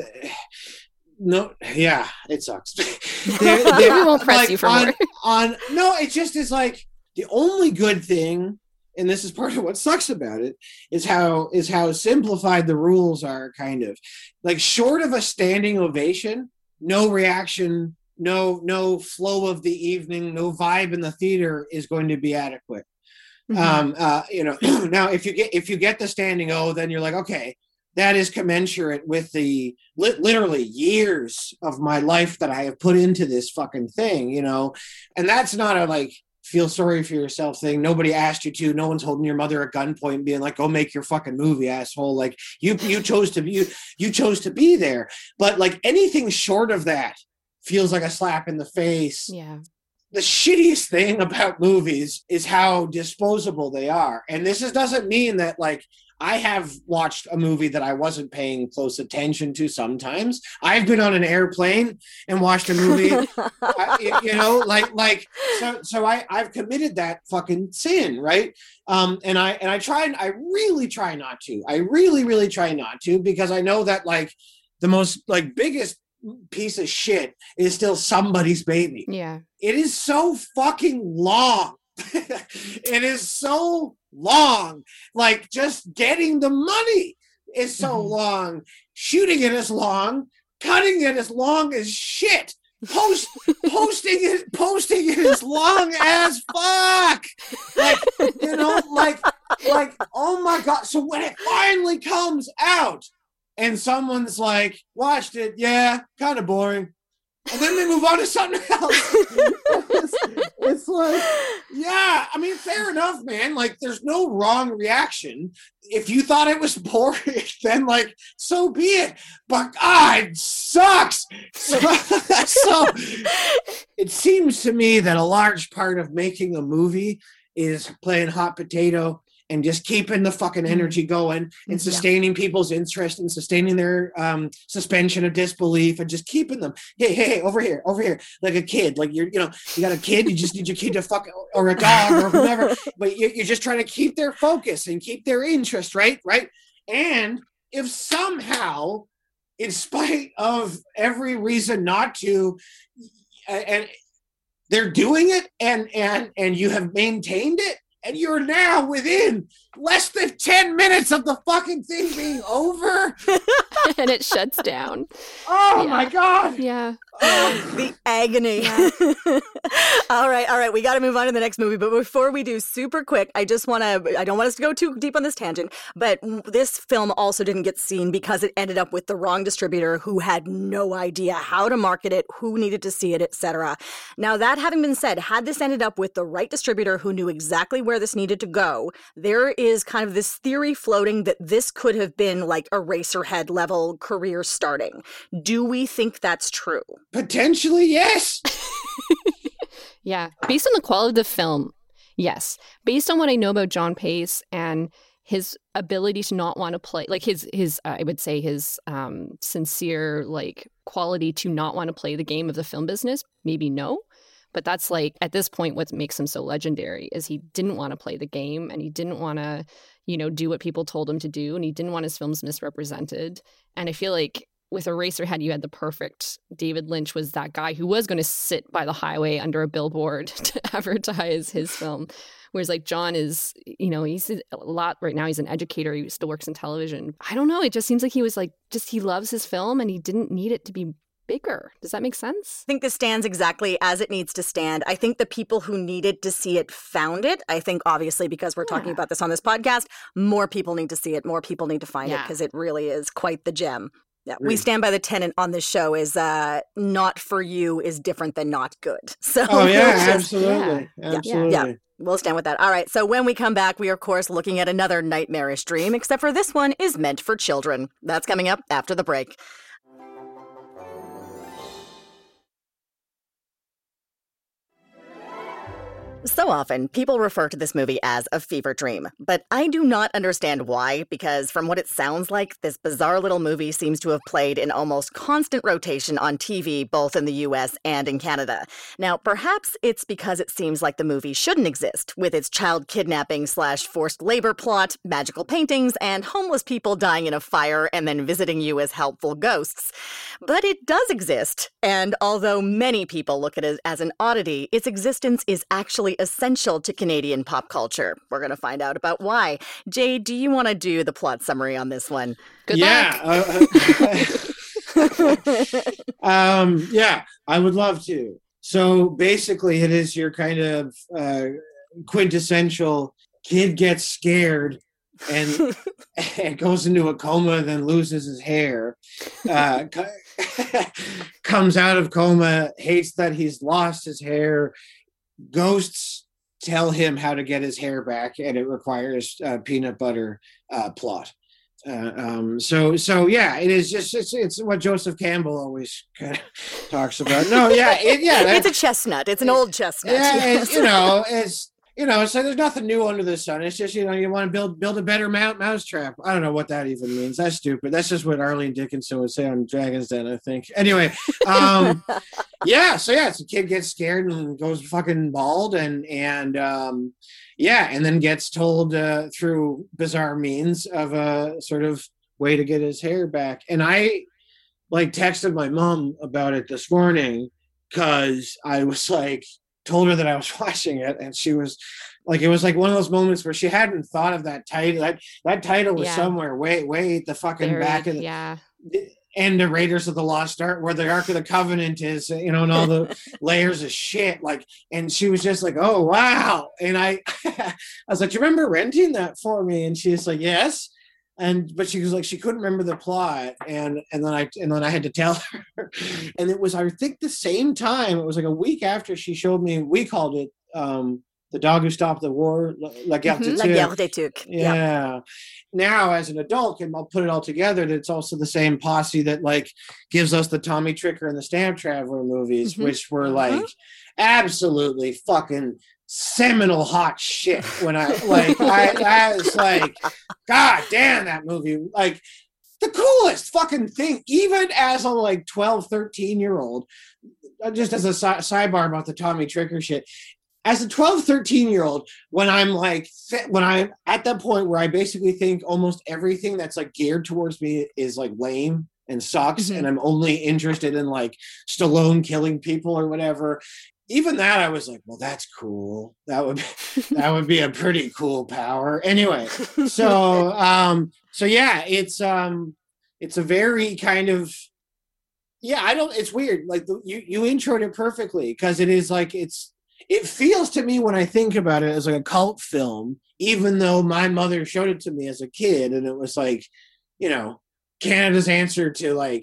no, yeah, it sucks. they're, they're, we won't press like, you for on, more. on no, it just is like the only good thing, and this is part of what sucks about it, is how is how simplified the rules are. Kind of like short of a standing ovation, no reaction, no no flow of the evening, no vibe in the theater is going to be adequate. Mm-hmm. Um, uh, you know, now if you get if you get the standing O, then you're like, okay, that is commensurate with the li- literally years of my life that I have put into this fucking thing, you know, and that's not a like feel sorry for yourself thing. Nobody asked you to. No one's holding your mother at gunpoint, being like, "Go make your fucking movie, asshole." Like you, you chose to be, you, you chose to be there. But like anything short of that feels like a slap in the face. Yeah. The shittiest thing about movies is how disposable they are, and this is, doesn't mean that like. I have watched a movie that I wasn't paying close attention to sometimes. I've been on an airplane and watched a movie, I, you know, like, like, so, so I, I've committed that fucking sin. Right. Um, and I, and I try, I really try not to, I really, really try not to, because I know that like the most like biggest piece of shit is still somebody's baby. Yeah. It is so fucking long. It is so long. Like, just getting the money is so mm-hmm. long. Shooting it is long. Cutting it as long as shit. Post posting it posting it as long as fuck. Like, you know, like like oh my god. So when it finally comes out and someone's like, watched it, yeah, kind of boring. And then they move on to something else. it's, it's like, yeah, I mean, fair enough, man. Like, there's no wrong reaction. If you thought it was boring, then, like, so be it. But, God, it sucks. So, so it seems to me that a large part of making a movie is playing hot potato and just keeping the fucking energy going and sustaining yeah. people's interest and sustaining their um, suspension of disbelief and just keeping them, hey, hey, hey, over here, over here, like a kid. Like, you're, you know, you got a kid, you just need your kid to fuck, or a dog or whoever, but you're just trying to keep their focus and keep their interest, right? Right? And if somehow, in spite of every reason not to, and they're doing it and and and you have maintained it, and you're now within less than ten minutes of the fucking thing being over. And it shuts down. Oh, yeah. my God. Yeah. Um, the agony. Yeah. all right, all right. We got to move on to the next movie. But before we do, super quick, I just want to, I don't want us to go too deep on this tangent, but this film also didn't get seen because it ended up with the wrong distributor who had no idea how to market it, who needed to see it, et cetera. Now, that having been said, had this ended up with the right distributor who knew exactly where this needed to go, there is kind of this theory floating that this could have been like a Eraserhead level career starting. Do we think that's true? Potentially, yes. Yeah. Based on the quality of the film, yes. Based on what I know about John Pace and his ability to not want to play, like his, his uh, I would say his um, sincere, like, quality to not want to play the game of the film business, maybe no. But that's, like, at this point, what makes him so legendary is he didn't want to play the game and he didn't want to, you know, do what people told him to do. And he didn't want his films misrepresented. And I feel like with Eraserhead, you had the perfect. David Lynch was that guy who was going to sit by the highway under a billboard to advertise his film. Whereas, like, John is, you know, he's a lot right now. He's an educator. He still works in television. I don't know. It just seems like he was like, just he loves his film and he didn't need it to be bigger. Does that make sense? I think this stands exactly as it needs to stand. I think the people who needed to see it found it. I think, obviously, because we're yeah. talking about this on this podcast, more people need to see it. More people need to find yeah. it because it really is quite the gem. Yeah, we stand by the tenet on this show is uh, not for you is different than not good. So oh, yeah, just, absolutely. Yeah. Absolutely. Yeah, yeah, we'll stand with that. All right. So when we come back, we are, of course, looking at another nightmarish dream, except for this one is meant for children. That's coming up after the break. So often, people refer to this movie as a fever dream, but I do not understand why, because from what it sounds like, this bizarre little movie seems to have played in almost constant rotation on T V, both in the U S and in Canada. Now, perhaps it's because it seems like the movie shouldn't exist, with its child kidnapping slash forced labor plot, magical paintings, and homeless people dying in a fire and then visiting you as helpful ghosts. But it does exist, and although many people look at it as an oddity, its existence is actually essential to Canadian pop culture. We're going to find out about why. Jay, do you want to do the plot summary on this one? Good yeah, luck. Uh, um, yeah, I would love to. So basically, it is your kind of uh, quintessential kid gets scared and, and goes into a coma, then loses his hair, uh, comes out of coma, hates that he's lost his hair. Ghosts tell him how to get his hair back, and it requires a peanut butter uh, plot. Uh, um, so, so yeah, it is just it's it's what Joseph Campbell always kind of talks about. No, yeah, it, yeah, that, it's a chestnut. It's an old chestnut. Yeah, yes. it's, you know, it's you know, so there's nothing new under the sun. It's just, you know, you want to build build a better mount mousetrap. I don't know what that even means. That's stupid. That's just what Arlene Dickinson would say on Dragon's Den, I think. Anyway, um, yeah. So yeah, it's a kid gets scared and goes fucking bald, and and um, yeah, and then gets told uh, through bizarre means of a sort of way to get his hair back. And I like texted my mom about it this morning because I was like. Told her that I was watching it, and she was Like it was like one of those moments where she hadn't thought of that title. That that title was yeah. somewhere way way at the fucking Buried, back of the yeah. end of Raiders of the Lost Ark, where the Ark of the Covenant is, you know, and all the layers of shit. Like, and she was just like, "Oh wow!" And I, I was like, "Do you remember renting that for me?" And she's like, "Yes." And but she was like, she couldn't remember the plot, and and then I and then I had to tell her, and it was I think the same time. It was like a week after she showed me. We called it. Um, The Dog Who Stopped the War, La Guerre de La Guerre de Tuc. Yeah. yeah. Now, as an adult, and I'll put it all together, that it's also the same posse that like gives us the Tommy Tricker and the Stamp Traveler movies, mm-hmm. which were like uh-huh. absolutely fucking seminal hot shit. When I like, I, I was like, God damn, that movie, like the coolest fucking thing, even as a like twelve, thirteen year old, just as a si- sidebar about the Tommy Tricker shit. As a twelve, thirteen year old, when I'm like, when I'm at that point where I basically think almost everything that's like geared towards me is like lame and sucks, mm-hmm. and I'm only interested in like Stallone killing people or whatever. Even that, I was like, well, that's cool. That would be, that would be a pretty cool power. Anyway, so um, so yeah, it's um, it's a very kind of yeah. I don't. It's weird. Like the, you you introed it perfectly because it is like it's. It feels to me when I think about it as like a cult film, even though my mother showed it to me as a kid, and it was like, you know, Canada's answer to like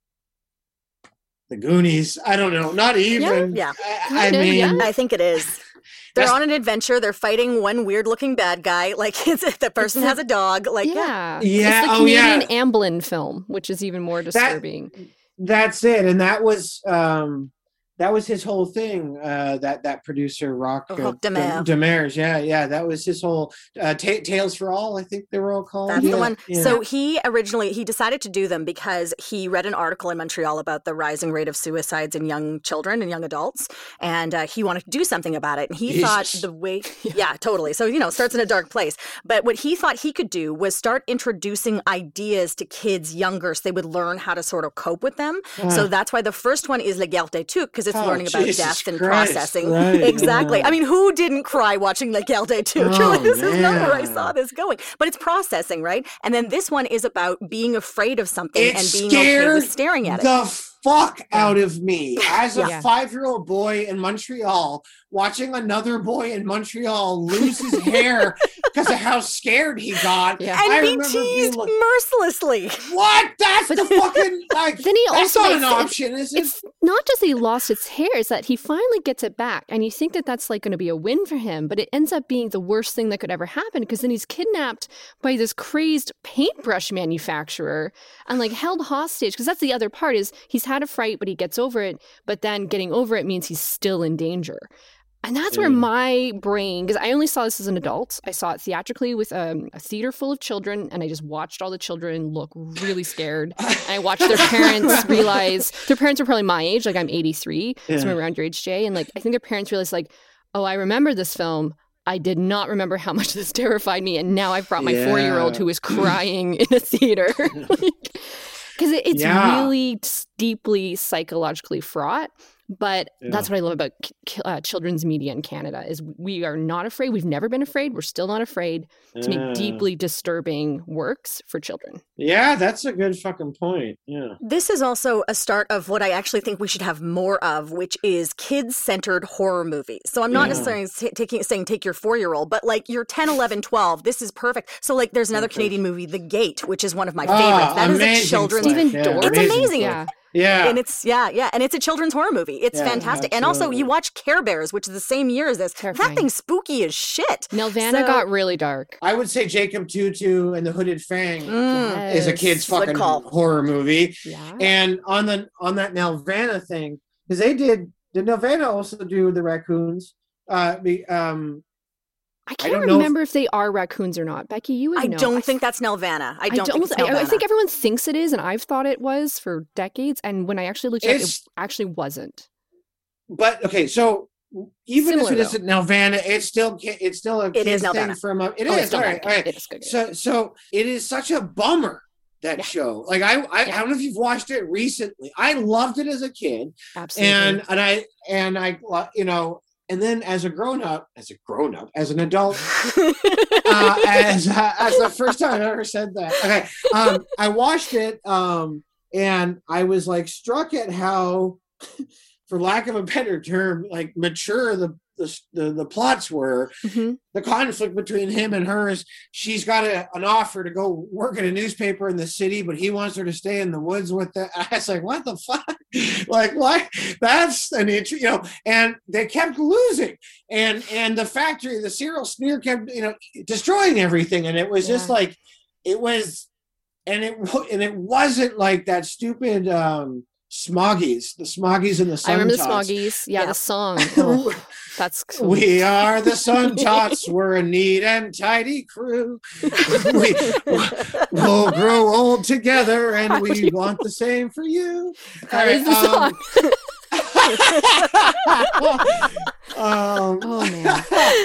the Goonies. I don't know, not even. Yeah, yeah. I, I mean, yeah. I think it is. They're on an adventure. They're fighting one weird-looking bad guy. Like it's, the person it's has a dog. Like yeah, yeah, yeah. It's the oh, Canadian yeah. Amblin film, which is even more disturbing. That, that's it, and that was. Um, That was his whole thing. Uh, that that producer Rock uh, Demers. Demers, yeah, yeah. That was his whole uh, t- Tales for All. I think they were all called. That's yeah, the one. Yeah. So he originally he decided to do them because he read an article in Montreal about the rising rate of suicides in young children and young adults, and uh, he wanted to do something about it. And he Jesus. thought the way, yeah, totally. So you know, starts in a dark place. But what he thought he could do was start introducing ideas to kids younger, so they would learn how to sort of cope with them. Uh. So that's why the first one is La Guerre des Tucs, because it's oh, learning about Jesus death and Christ. processing. Right, exactly. yeah. I mean, who didn't cry watching La Guerre des Tucs? Oh, like, this man. is not where I saw this going. But it's processing, right? And then this one is about being afraid of something it and being okay with staring at it. The fuck out of me as a yeah. five-year-old boy in Montreal watching another boy in Montreal lose his hair because of how scared he got. Yeah. And I be teased like, mercilessly. What? That's but the fucking like. Then he that's also not makes, an option, it's, is it? It's not just that he lost his hair; it's that he finally gets it back, and you think that that's like going to be a win for him, but it ends up being the worst thing that could ever happen because then he's kidnapped by this crazed paintbrush manufacturer and like held hostage. Because that's the other part is he's had a fright, but he gets over it. But then getting over it means he's still in danger. And that's where my brain, because I only saw this as an adult. I saw it theatrically with um, a theater full of children, and I just watched all the children look really scared. And I watched their parents realize, their parents were probably my age, like I'm eighty-three, yeah. so I'm around your age, Jay. And like I think their parents realized like, oh, I remember this film. I did not remember how much this terrified me. And now I've brought my yeah. four-year-old who is crying in a theater. Because it, it's yeah. really deeply psychologically fraught. But yeah. that's what I love about uh, children's media in Canada is we are not afraid. We've never been afraid. We're still not afraid to yeah. make deeply disturbing works for children. Yeah, that's a good fucking point. Yeah. This is also a start of what I actually think we should have more of, which is kids-centered horror movies. So I'm not yeah. necessarily t- taking, saying take your four-year-old, but like you're ten, eleven, twelve. This is perfect. So like there's another okay. Canadian movie, The Gate, which is one of my favorites. Oh, that is a children's. Stephen yeah, Dorff. It's amazing. Yeah. Yeah. And it's, yeah, yeah. And it's a children's horror movie. It's yeah, fantastic. Absolutely. And also, you watch Care Bears, which is the same year as this. Terrifying. That thing's spooky as shit. Nelvana so, got really dark. I would say Jacob Tutu and the Hooded Fang mm, is a kid's fucking horror movie. Yeah. And on the on that Nelvana thing, because they did, did Nelvana also do the raccoons? Uh, the, um, I can't I remember if, if they are raccoons or not. Becky, you would I know. don't I, think that's Nelvana. I don't, I don't think it's Nelvana. I, I think everyone thinks it is, and I've thought it was for decades. And when I actually looked at it, it actually wasn't. But okay, so even Similar, if it isn't Nelvana, it's still it's still a it kid's is thing from a. It oh, is all right. All right. It is good. So so it is such a bummer. That yeah. show, like I, I, yeah. I don't know if you've watched it recently. I loved it as a kid, absolutely, and and I and I, you know. and then as a grown up, as a grown up, as an adult, uh, as uh, as the first time I've ever said that. Okay, um, I watched it, um, and I was like struck at how, for lack of a better term, like mature the the the, the plots were. Mm-hmm. The conflict between him and her is she's got a, an offer to go work at a newspaper in the city, but he wants her to stay in the woods with the. I was like, what the fuck? Like, what? That's an int- you know. And they kept losing, and and the factory, the Cyril Sneer kept you know destroying everything, and it was yeah. just like, it was, and it and it wasn't like that stupid. Um, Smoggies, the Smoggies and the Sun I remember Tots. the Smoggies. Yeah, yeah. The song. Oh, that's cool. We are the Sun Tots. We're a neat and tidy crew. we, we'll grow old together, and How we you... want the same for you. That is the um, song. um, oh man.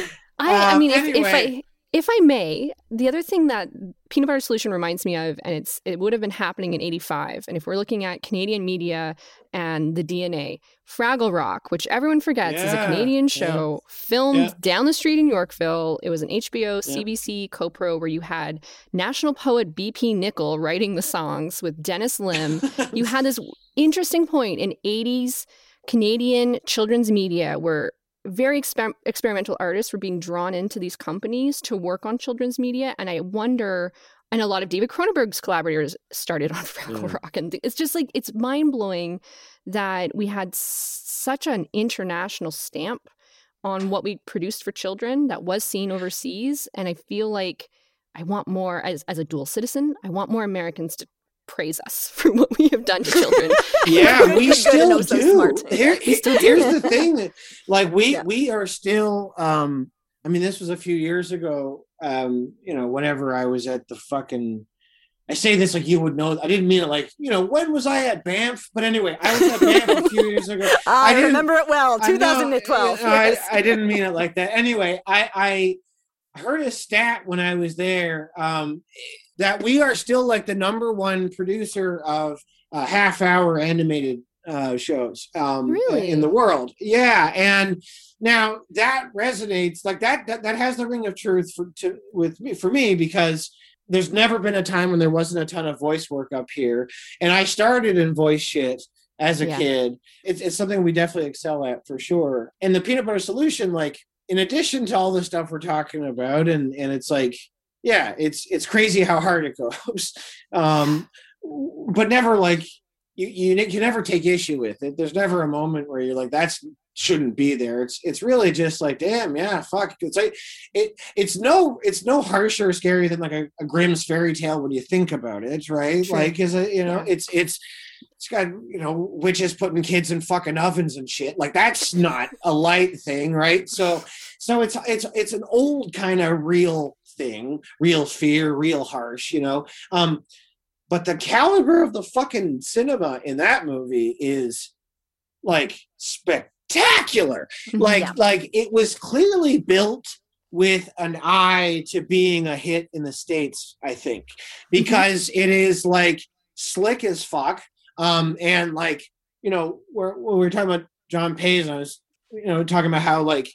I, I mean, um, if, anyway. if I if I may, the other thing that Peanut Butter Solution reminds me of, and it's it would have been happening in eighty-five, and if we're looking at Canadian media and the D N A, Fraggle Rock, which everyone forgets yeah. is a Canadian show yeah. filmed yeah. down the street in Yorkville. It was an H B O, C B C yeah. co-pro where you had national poet B P Nickel writing the songs with Dennis Lim. You had this interesting point in eighties Canadian children's media where very exper- experimental artists were being drawn into these companies to work on children's media. And I wonder, and a lot of David Cronenberg's collaborators started on Fraggle yeah. Rock. And it's just like, it's mind-blowing that we had s- such an international stamp on what we produced for children that was seen overseas. And I feel like I want more, as, as a dual citizen, I want more Americans to praise us for what we have done to children. Yeah, we still do. So Here, we still here's do. the thing that, like, we yeah. we are still. Um, I mean, this was a few years ago. Um, you know, whenever I was at the fucking, I say this like you would know. I didn't mean it like, you know, when was I at Banff? But anyway, I was at Banff a few years ago. I, I remember it well. twenty twelve. I, yes. I, I didn't mean it like that. Anyway, I I heard a stat when I was there. Um, that we are still like the number one producer of uh, half-hour animated uh, shows um, really? in the world. Yeah, and now that resonates like that. That, that has the ring of truth for to with me for me because there's never been a time when there wasn't a ton of voice work up here, and I started in voice shit as a yeah. kid. It's, it's something we definitely excel at for sure. And the Peanut Butter Solution, like in addition to all the stuff we're talking about, and and it's like. Yeah, it's it's crazy how hard it goes, um, but never like you, you you never take issue with it. There's never a moment where you're like that's shouldn't be there. It's it's really just like damn, yeah, fuck. It's like it it's no it's no harsher or scary than like a, a Grimm's fairy tale when you think about it, right? Sure. Like is it you know yeah. it's it's it's got you know witches putting kids in fucking ovens and shit. Like that's not a light thing, right? So so it's it's it's an old kind of real. thing, real fear, real harsh, you know. Um, but the caliber of the fucking cinema in that movie is like spectacular. Like, yeah. like it was clearly built with an eye to being a hit in the States, I think, because mm-hmm. it is like slick as fuck. Um, and like, you know, we're, when we were talking about John Payne, I was, you know, talking about how like,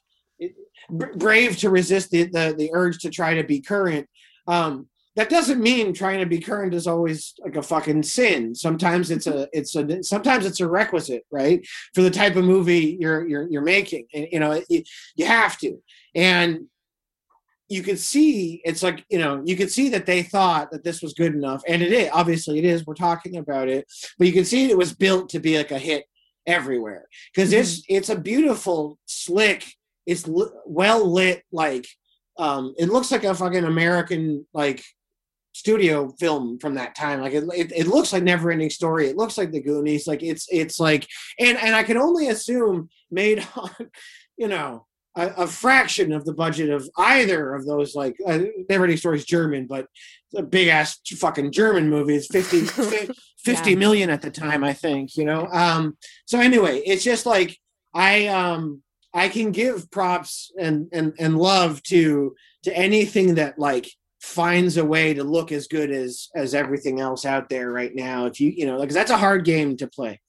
brave to resist the, the the urge to try to be current. Um, that doesn't mean trying to be current is always like a fucking sin. Sometimes it's a it's a sometimes it's a requisite, right, for the type of movie you're you're you're making. And you know it, you have to. And you could see it's like you know you could see that they thought that this was good enough, and it is obviously it is. We're talking about it, but you can see it was built to be like a hit everywhere because mm-hmm. it's it's a beautiful, slick. It's li- well lit, like um, it looks like a fucking American like studio film from that time. Like it, it, it looks like Never Ending Story. It looks like The Goonies. Like it's it's like, and and I can only assume made on, you know, a, a fraction of the budget of either of those. Like uh, Never Ending Story is German, but it's a big ass fucking German movie. It's fifty, fifty yeah. million at the time, I think. You know. Um. So anyway, it's just like I um. I can give props and, and, and love to to anything that like finds a way to look as good as as everything else out there right now. If you you know, like that's a hard game to play.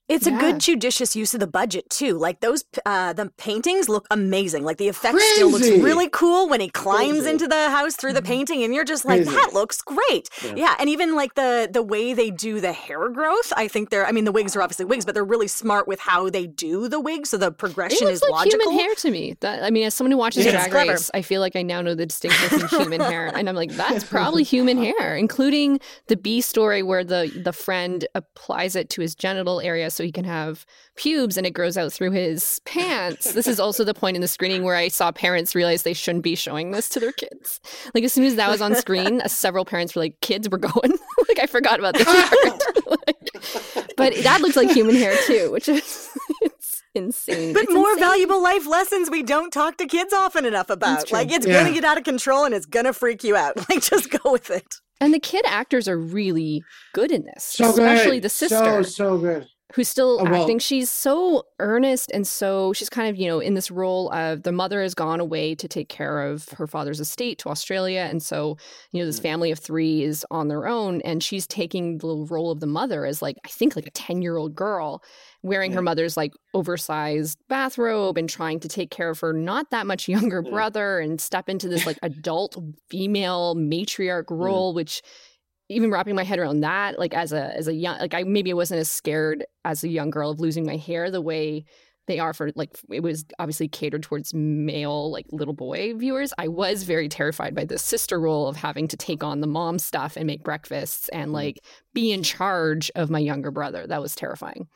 It's yeah. a good judicious use of the budget too. Like those, uh, the paintings look amazing. Like the effect Crazy. still looks really cool when he climbs Crazy. into the house through the painting, and you're just like, Crazy. that looks great. Yeah. yeah, and even like the the way they do the hair growth, I think they're. I mean, the wigs are obviously wigs, but they're really smart with how they do the wigs, so the progression it looks is like logical. Human hair to me. That I mean, as someone who watches Yeah, Drag clever. Race, I feel like I now know the distinction between human hair, and I'm like, that's probably human hair, including the B story where the the friend applies it to his genital area so he can have pubes and it grows out through his pants. This is also the point in the screening where I saw parents realize they shouldn't be showing this to their kids. Like as soon as that was on screen, uh, several parents were like, kids, we're going. Like I forgot about this part. Like, but that looks like human hair too, which is it's insane. But it's more insane. valuable life lessons we don't talk to kids often enough about. Like it's Yeah. gonna get out of control and it's gonna freak you out. Like just go with it. And the kid actors are really good in this, So especially good. the sister. So, so good. Who's still Oh, well- acting. She's so earnest and so she's kind of, you know, in this role of the mother has gone away to take care of her father's estate to Australia. And so, you know, this family of three is on their own and she's taking the role of the mother as like, I think like a ten-year-old girl wearing her mother's like oversized bathrobe and trying to take care of her not that much younger brother and step into this like adult female matriarch role, which even wrapping my head around that, like as a as a young, like I maybe I wasn't as scared as a young girl of losing my hair the way they are for like it was obviously catered towards male like little boy viewers. I was very terrified by the sister role of having to take on the mom stuff and make breakfasts and like be in charge of my younger brother. That was terrifying.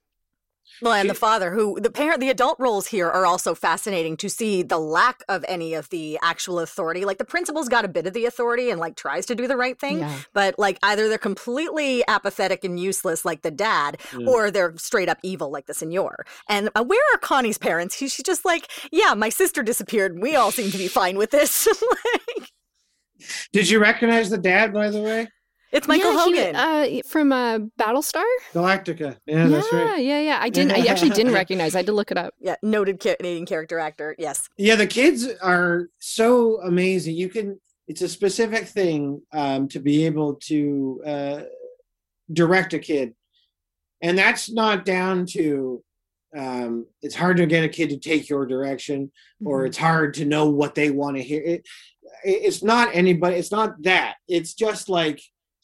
Well, and the father, who the parent, the adult roles here are also fascinating to see the lack of any of the actual authority. Like the principal's got a bit of the authority and like tries to do the right thing, Yeah. but like either they're completely apathetic and useless like the dad, Mm. or they're straight up evil like the senor. And uh, where are Connie's parents? She, she's just like, yeah, my sister disappeared. We all seem to be fine with this. Like, Did you recognize the dad, by the way? it's Michael yeah, he- Hogan. uh, from uh, Battlestar. Galactica. Yeah, Yeah, that's right. yeah, yeah. I didn't. I actually didn't recognize. I had to look it up. yeah, noted Canadian character actor. Yes. Yeah, the kids are so amazing. You can, it's a specific thing um, to be able to uh, direct a kid. And that's not down to, um, it's hard to get a kid to take your direction, or Mhm. it's hard to know what they want to hear. It, it's not anybody, it's not that. It's just like,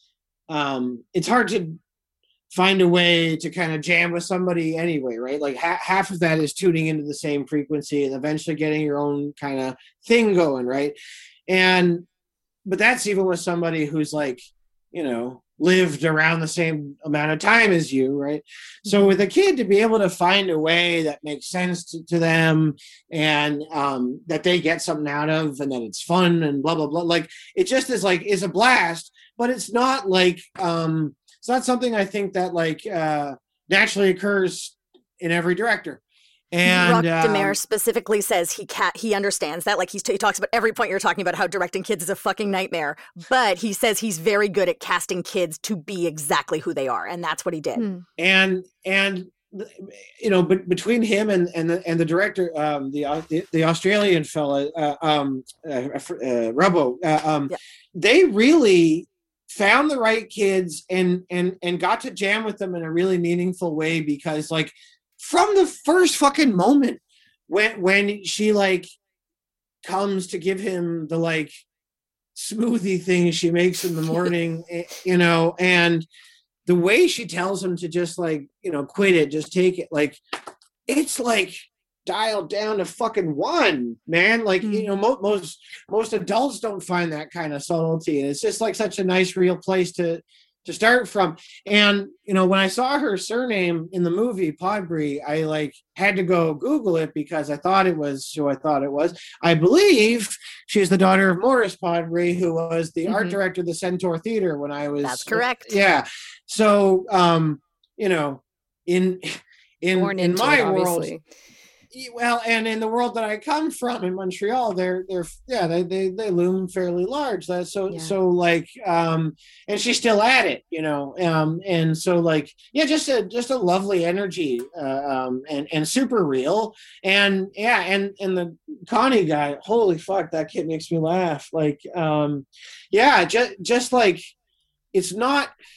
um, it's hard to find a way to kind of jam with somebody anyway, right? Like ha- half of that is tuning into the same frequency and eventually getting your own kind of thing going, right? And but that's even with somebody who's like, you know, lived around the same amount of time as you, right? So with a kid, to be able to find a way that makes sense to, to them and um, that they get something out of and that it's fun and blah, blah, blah. Like it just is like, is a blast, but it's not like, um, it's not something I think that like uh, naturally occurs in every director. And Rock um, Demare specifically says he ca- he understands that. Like he's t- he talks about every point you're talking about how directing kids is a fucking nightmare. But he says he's very good at casting kids to be exactly who they are, and that's what he did. Hmm. and and you know, but between him and and the, and the director, um, the uh, the, the Australian fella, uh, um, uh, uh, Rubbo, uh, um, Yeah. they really found the right kids and and and got to jam with them in a really meaningful way, because like from the first fucking moment when when she like comes to give him the like smoothie thing she makes in the morning, you know, and the way she tells him to just like, you know, quit it, just take it, like it's like dialed down to fucking one, man. Like, Mm. you know, mo- most most adults don't find that kind of subtlety, and it's just like such a nice real place to to start from. And you know, when I saw her surname in the movie Podbury, I like had to go Google it because I thought it was who I thought it was. I believe she's the daughter of Morris Podbury, who was the art Mhm. director of the Centaur Theater when I was. That's correct. Yeah. So, um, you know, in in Born in into my it, world, obviously. well, and in the world that I come from in Montreal, they're they're yeah they they, they loom fairly large. That's so Yeah. so like um and she's still at it, you know, um and so like yeah, just a just a lovely energy, uh, um and and super real, and yeah, and and the Connie guy, holy fuck, that kid makes me laugh. Like um yeah, just just like it's not.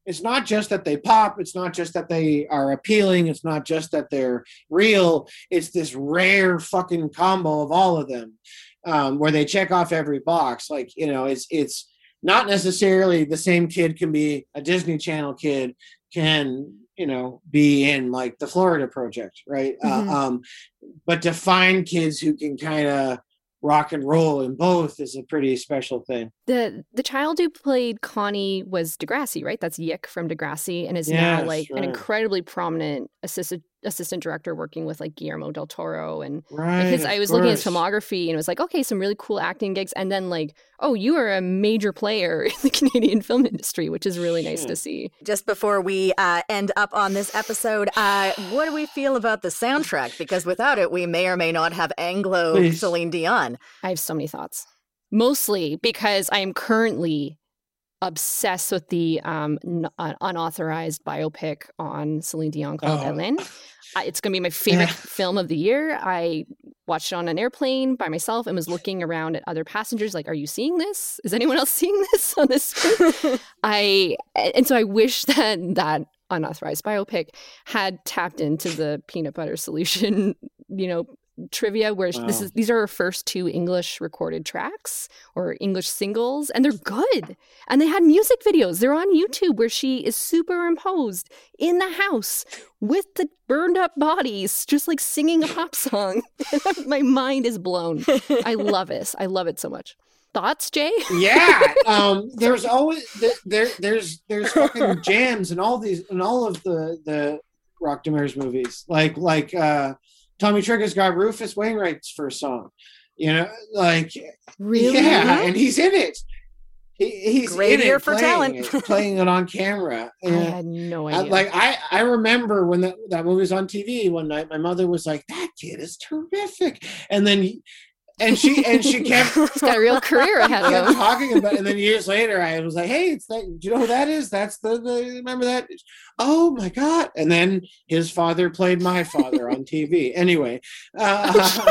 it's not just that they pop. It's not just that they are appealing. It's not just that they're real. It's this rare fucking combo of all of them, um, where they check off every box. Like, you know, it's it's not necessarily the same kid can be a Disney Channel kid, can, you know, be in like the Florida Project, right? Mm-hmm. Uh, um, but to find kids who can kind of rock and roll in both is a pretty special thing. The the child who played Connie was Degrassi, right? That's Yick from Degrassi, and is yes, now like right. an incredibly prominent assistant assistant director working with like Guillermo del Toro. And right, his, I was course. looking at his filmography and it was like, okay, some really cool acting gigs. And then like, oh, you are a major player in the Canadian film industry, which is really nice yeah. to see. Just before we uh, end up on this episode, uh, what do we feel about the soundtrack? Because without it, we may or may not have Anglo Please. Celine Dion. I have so many thoughts. Mostly because I am currently obsessed with the um, n- uh, unauthorized biopic on Celine Dion called oh. Hélène. Uh, it's going to be my favorite film of the year. I watched it on an airplane by myself and was looking around at other passengers like, are you seeing this? Is anyone else seeing this on this screen? I And so I wish that that unauthorized biopic had tapped into the Peanut Butter Solution, you know, trivia where wow. this is these are her first two English recorded tracks or English singles, and they're good. And they had music videos. They're on YouTube where she is superimposed in the house with the burned up bodies, just like singing a pop song. My mind is blown. I love this. I love it so much. Thoughts, Jay? Yeah. Um, there's always there there's there's fucking jams in all these in all of the the Rock Demers movies. Like like uh Tommy Trigger's got Rufus Wainwright's first song, you know, like really, yeah, and he's in it. He, he's great in ear it, for playing talent, it, playing it on camera. And I had no idea. I, like I, I remember when that that movie was on T V one night. My mother was like, "That kid is terrific," and then. And she and she kept He's got a real career ahead of him. Talking about it. And then years later I was like, hey, it's that, do you know who that is? That's the, the remember that? Oh my God. And then his father played my father on T V. Anyway. Uh,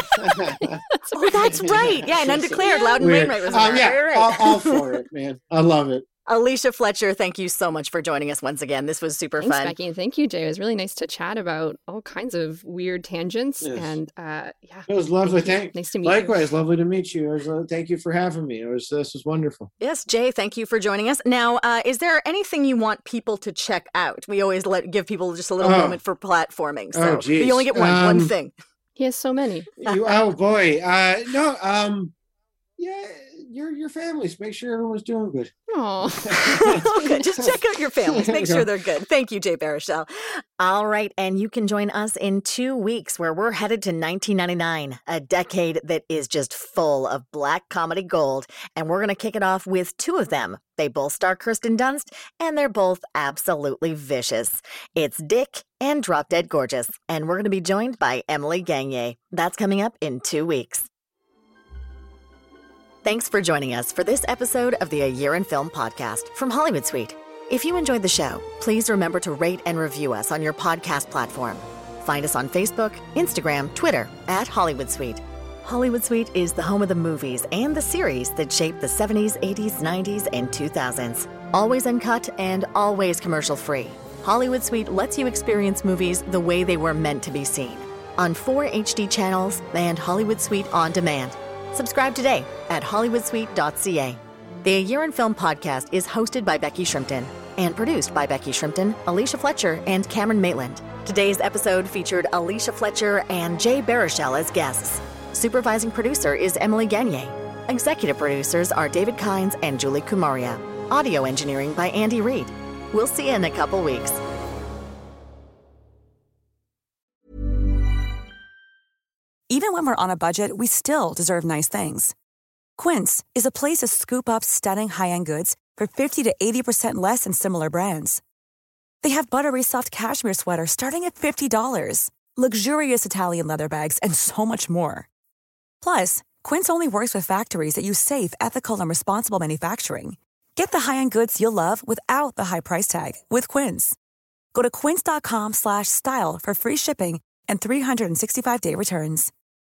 oh, that's right. Yeah, and Undeclared, yeah. Loudon Wainwright was um, yeah, right, right. all, all for it, man. I love it. Alicia Fletcher, thank you so much for joining us once again. This was super Thanks, fun. Becky, and thank you, Jay. It was really nice to chat about all kinds of weird tangents. Yes. And uh, yeah, it was lovely. Thank, nice to meet likewise, you. Likewise, lovely to meet you. It was, uh, thank you for having me. It was this was wonderful. Yes, Jay, thank you for joining us. Now, uh, is there anything you want people to check out? We always let give people just a little oh. moment for platforming. So oh, you only get one um, one thing. He has so many. you, oh boy, uh, no, um, yeah. Your your families. Make sure everyone's doing good. Oh, good. Just check out your families. Make sure they're good. Thank you, Jay Baruchel. All right, and you can join us in two weeks where we're headed to nineteen ninety-nine, a decade that is just full of black comedy gold. And we're going to kick it off with two of them. They both star Kirsten Dunst, and they're both absolutely vicious. It's Dick and Drop Dead Gorgeous, and we're going to be joined by Emily Gagne. That's coming up in two weeks. Thanks for joining us for this episode of the A Year in Film podcast from Hollywood Suite. If you enjoyed the show, please remember to rate and review us on your podcast platform. Find us on Facebook, Instagram, Twitter, at Hollywood Suite. Hollywood Suite is the home of the movies and the series that shaped the seventies, eighties, nineties, and two thousands. Always uncut and always commercial-free. Hollywood Suite lets you experience movies the way they were meant to be seen. On four H D channels and Hollywood Suite On Demand. Subscribe today at hollywood suite dot c a. The A Year in Film podcast is hosted by Becky Shrimpton and produced by Becky Shrimpton, Alicia Fletcher, and Cameron Maitland. Today's episode featured Alicia Fletcher and Jay Baruchel as guests. Supervising producer is Emily Gagne. Executive producers are David Kynes and Julie Kumaria. Audio engineering by Andy Reid. We'll see you in a couple weeks. Even when we're on a budget, we still deserve nice things. Quince is a place to scoop up stunning high-end goods for fifty to eighty percent less than similar brands. They have buttery soft cashmere sweaters starting at fifty dollars, luxurious Italian leather bags, and so much more. Plus, Quince only works with factories that use safe, ethical, and responsible manufacturing. Get the high-end goods you'll love without the high price tag with Quince. Go to quince dot com slash style for free shipping and three sixty-five day returns.